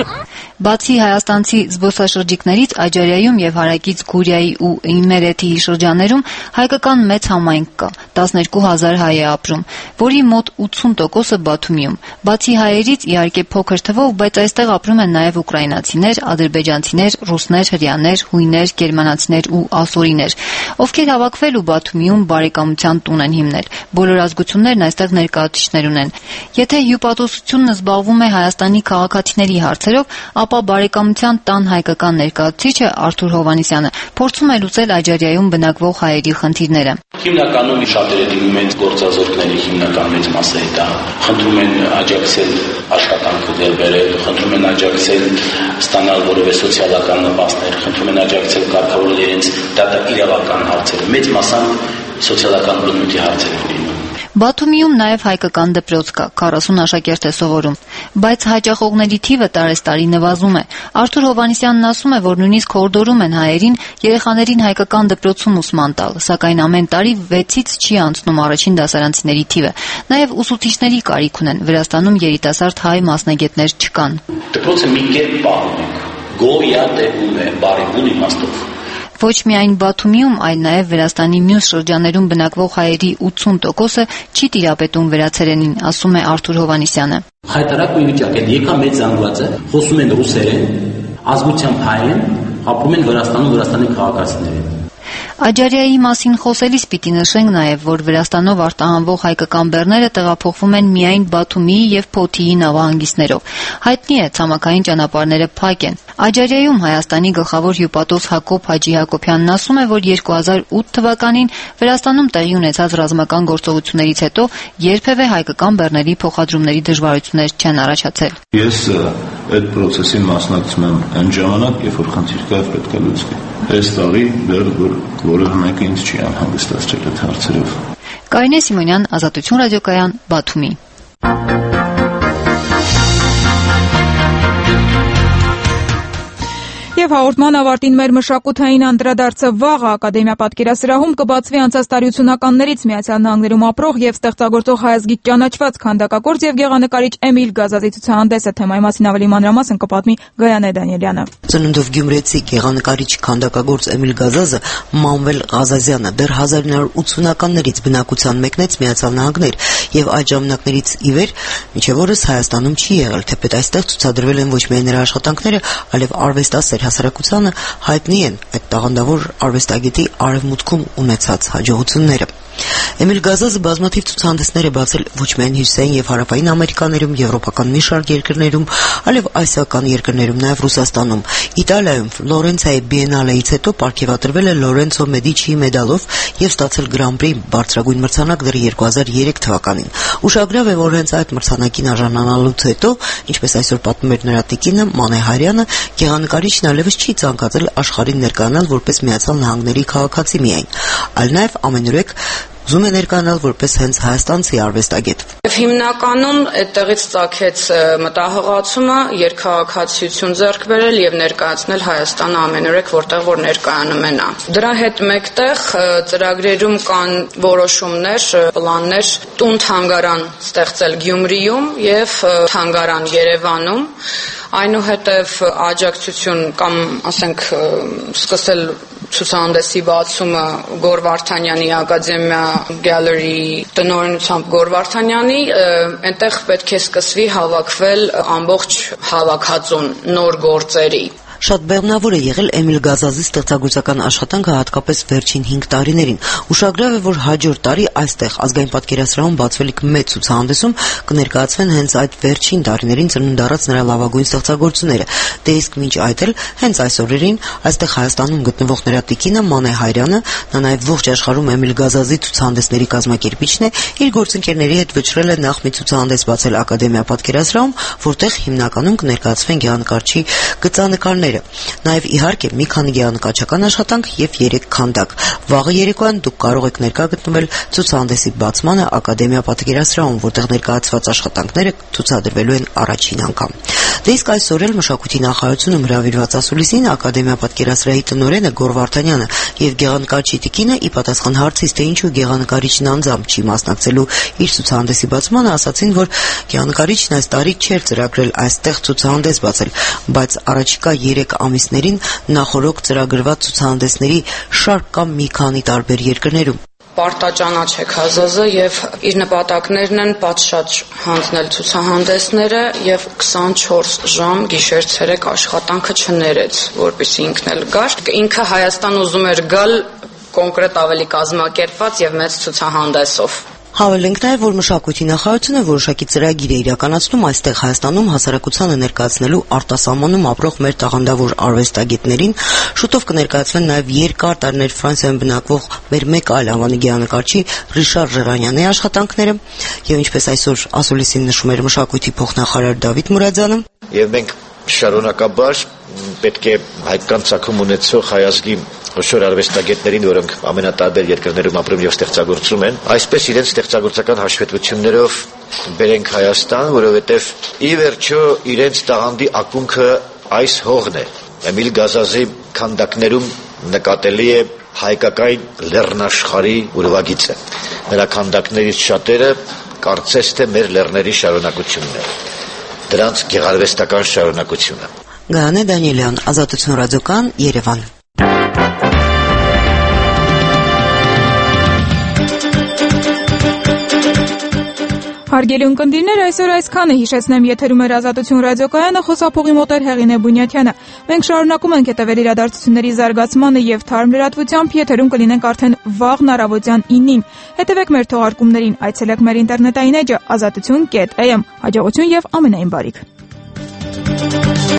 Բացի հայաստանցի զբոսաշրջիկներից Աջարիայում եւ հարակից Գուրիայի ու Իմերեթի շրջաններում հայկական մեծ համայնք կա, 12,000 հայ է ապրում, որի մոտ 80%-ը Բաթումիում։ Բացի հայերից իհարկե փոքր թվով, բայց այստեղ ապրում են նաեւ ուկրաինացիներ, ադրբեջանցիներ, ռուսներ, հրեաներ, հույներ, գերմանացիներ ու ասորիներ, ովքեր հավաքվել ու Բաթումիում բարեկամության տուն են հիմնել։ Բոլոր ազգություններն այստեղ ներկայացուցիչներ ունեն։ Եթե հյուպատոսությունն զբաղվում է Հայաստանի քաղաքացիների հարցերով, ապա բարեկամության տան հայկական ներկայացուցիչը Արթուր Հովհաննիսյանը փորձում է լուծել Աջարիայում բնակվող հայերի խնդիրները։ Հիմնականում շատերը դիմում մեծ գործազուրկների հիմնական մեծ մասը դա խնդրում են աջակցել աշխատանքը դեր բերել, խնդրում են աջակցել ստանալ որևէ սոցիալական նպաստներ, խնդրում են աջակցել կարգավորել իրենց դատաիրավական հարցերը, մեծ մասամբ սոցիալական բնույթի հարցեր են լինում։ Բաթումիում նաև հայկական դպրոց կա, 40 աշակերտ է սովորում, բայց հաճախողների թիվը տարեստարի նվազում է։ Արթուր Հովհաննիսյանն ասում է, որ նույնիսկ հորդորում են հայերին երեխաներին հայկական դպրոցում ուսման տալ, սակայն ամեն տարի 6-ից չի անցնում առաջին դասարանցիների թիվը։ Նաև ուսուցիչների կարիք ունեն, Վրաստանում երիտասարդ հայ մասնագետներ չկան։ Դպրոցը մի կերպ պահում ենք, գոյատևում է բարի բուն իմաստով։ Ոչ միայն Բաթումիում, այլ նաև Վրաստանի մյուս շրջաններում բնակվող հայերի 80%-ը չի տիրապետում վրացերենին, ասում է Արթուր Հովհաննիսյանը։ Հայտարարակ մի վիճակ է, եկա մեծ զանգվածը, խոսում են ռուսերեն, ազգությամբ հայ են, ապրում են Վրաստանում, Վրաստանի քաղաքացիներ են։ Աջարիայի մասին խոսելիս պիտի նշենք նաև, որ Վրաստանով արտահանվող հայկական բեռները տեղափոխվում են միայն Բաթումիի եւ Փոթիի նավահանգիստներով։ Հայտնի է, ցամաքային ճանապարհները փակ են։ Աջարիայում Հայաստանի գլխավոր հյուպատոս Հակոբ Հաջի Հակոբյանն ասում է, որ 2008 թվականին Վրաստանում տեղի ունեցած ռազմական գործողություններից հետո երբևէ հայկական բեռների փոխադրումների դժվարություններ չեն առաջացել։ Ես այդ process-ին մասնակցում եմ այն ժամանակ, երբ որ խնդիր կա, պետք է լուծվի։ Այս տարի դեռ որևէ մեկը ինձ չի անհանգստացրել այդ հարցերով։ Կարինե Սիմոնյան, Ազատություն ռադիոկայան, Բաթումի։ Եվ հաղորդման ավարտին մեր մշակութային անդրադարձը վաղը Ակադեմիա պատկերասրահում կբացվի անցած տարի 80-ականներից Միացյալ Նահանգներում ապրող եւ ստեղծագործող հայազգի ճանաչված քանդակագործ եւ գեղանկարիչ Էմիլ Գազազի ցուցահանդեսը թեմայի մասին ավելի մանրամասն կպատմի Գայանե Դանիելյանը։ Ծննդով գյումրեցի գեղանկարիչ քանդակագործ Էմիլ Գազազը Մանվել Ղազազյանը դեռ 1980-ականներից բնակության մեկնեց Միացյալ Նահանգներ եւ այդ ժամանակներից ի վեր մինչեւ օրս Հայաստանում չի եղել, թեպետ այստեղ ցուցադրվել են ոչ միայն նրա աշխատանքները, այլև արվեստասեր հասարակությանը հայտնի են այդ տաղանդավոր արվեստագետի արևմուտքում ունեցած հաջողությունները։ Էմիլ Գազազը բազմաթիվ ցուցահանդեսներ է բացել ոչ միայն հյուսիսային եւ հարավային Ամերիկաներում, եվրոպական մի շարք երկրներում, այլև ասիական երկրներում, նաեւ Ռուսաստանում, Իտալիայում Ֆլորենցիայի բիենալեից հետո պարգևատրվել է Լորենցո Մեդիչիի մեդալով եւ ստացել Grand-Prix բարձրագույն մրցանակ դեռ 2003 թվականին։ Ուշագրավ է, որ հենց այդ մրցանակին արժանանալուց հետո, ինչպես այսօր պատմում էր նրա տիկինը Մանե Հարյանը, գեղանկարիչն այլևս չի ցանկացել աշխարհին ներկայանալ որպես Միացյալ Նահանգների քաղաքացի միայն, այլ նաեւ ամենուրեք ուզում է ներկայանալ որպես հենց հայաստանցի արվեստագետ։ Հիմնականում այդտեղից ծագեց մտահղացումը երկքաղաքացիություն ձեռք բերել եւ ներկայացնել Հայաստանը ամենուրեք որտեղ որ ներկայանում է նա։ Դրա հետ մեկտեղ ծրագրերում կան որոշումներ, պլաններ տուն թանգարան ստեղծել Գյումրիում եւ թանգարան Երևանում, այնուհետև աջակցություն կամ ասենք սկսել ցուցահանդեսի բացումը Գոր Վարդանյանի Ակադեմիա Գալերի տնօրինությամբ Գոր Վարդանյանի, այնտեղ պետք է սկսվի հավաքվել ամբողջ հավաքածուն նոր գործերի։ Շատ բեղմնավոր է եղել Էմիլ Գազազի ստեղծագործական աշխատանքը հատկապես վերջին 5 տարիներին։ Ուշագրավ է, որ հաջորդ տարի այստեղ ազգային պատկերասրահում բացվելիք մեծ ցուցահանդեսում կներկայացվեն հենց այդ վերջին տարիներին ծնունդ առած նրա լավագույն ստեղծագործությունները։ Դե իսկ մինչ այդ էլ հենց այս օրերին այստեղ Հայաստանում գտնվող նրա տիկինը Մանե Հայրյանը, նա նաև ողջ աշխարհում Էմիլ Գազազի ցուցահանդեսների կազմակերպիչն է, իր գործընկերների հետ վճռել է նախ մի ցուցահանդես բացել Ակադեմիա պատկերասրահում, որտեղ հիմնականում կներկայացվեն գեղանկարչի գծանկարներ Նաև իհարկե մի քանի գեղանկարչական աշխատանք եւ 3 քանդակ։ Վաղը երեկոյան դուք կարող եք ներկա գտնվել ցուցահանդեսի բացմանը Ակադեմիա պատկերասրահում, որտեղ ներկայացված աշխատանքները ցուցադրվելու են առաջին անգամ։ Դե իսկ այսօր էլ մշակույթի նախարարությունում հրավիրված ասուլիսին Ակադեմիա պատկերասրահի տնօրենը Գոր Վարդանյանը եւ գեղանկարչի տիկինը ի պատասխան հարցից, թե ինչու գեղանկարիչն անձամբ չի մասնակցելու իր ցուցահանդեսի բացմանը, ասացին, որ գեղանկարիչն այս տարի չէր ծրագրել այստեղ ցուցահանդես բացել, բայց առաջիկա 3 ամիսներին նախորոք ծրագրված ցուցահանդեսների շարք կա մի քանի տարբեր երկրներում։ Պարտաճանաչ է Գազազը եւ իր նպատակներն են պատշաճ հանձնել ցուցահանդեսները եւ 24 ժամ գիշեր-ցերեկ աշխատանքը չներեց, որպեսզի ինքն էլ գար։ Ինքը Հայաստան ուզում էր գալ կոնկրետ ավելի կազմակերպված եւ մեծ ցուցահանդեսով։ Հավելենք նաև, որ մշակույթի նախարարությունը որոշակի ծրագիր է իրականացնում այստեղ Հայաստանում հասարակությանը ներկայացնելու արտասահմանում ապրող մեր տաղանդավոր արվեստագետներին Շուտով կներկայացվեն նաև երկար տարիներ Ֆրանսիայում բնակվող մեր մեկ այլ անվանի գեղանկարչի Ռիշար Ժերանյանի աշխատանքները, եւ ինչպես այսօր ասուլիսին նշում էր մշակույթի փոխնախարար Դավիթ Մուրադյանը, եւ մենք շարունակաբար պետք է հայկական ցակում ունեցող հայազգի խոշոր արվեստագետներին, որոնք ամենատարբեր երկրներում ապրում եւ ստեղծագործում են, այսպես իրենց ստեղծագործական հաշվետվություններով բերենք Հայաստան, որովհետեւ ի վերջո իրենց տաղանդի ակունքը այս հողն է։ Էմիլ Գազազի քանդակներում նկատելի է հայկական լեռնաշխարհի ուրվագիծը։ Նրա քանդակներից շատերը կարծես թե մեր լեռների շարունակությունն է, դրանց գեղարվեստական շարունակությունը։ Գայանե Դանիելյան, Ազատություն ռադիոկան, Երևան։ Հարգելի ունկնդիրներ, այսօր այսքանը, հիշեցնեմ, եթերում էր Ազատություն ռադիոկայանը, խոսափողի մոտ էր Հեղինե Բունյաթյանը։ Մենք շարունակում ենք հետևել իրադարձությունների զարգացմանը եւ թարմ լրատվությամբ, եթերում կլինենք արդեն վաղն առավոտյան 9-ին։ Հետևեք մեր թողարկումներին, այցելեք մեր ինտերնետային էջը azatutun.am։ Հաջողություն եւ ամենայն բարիք։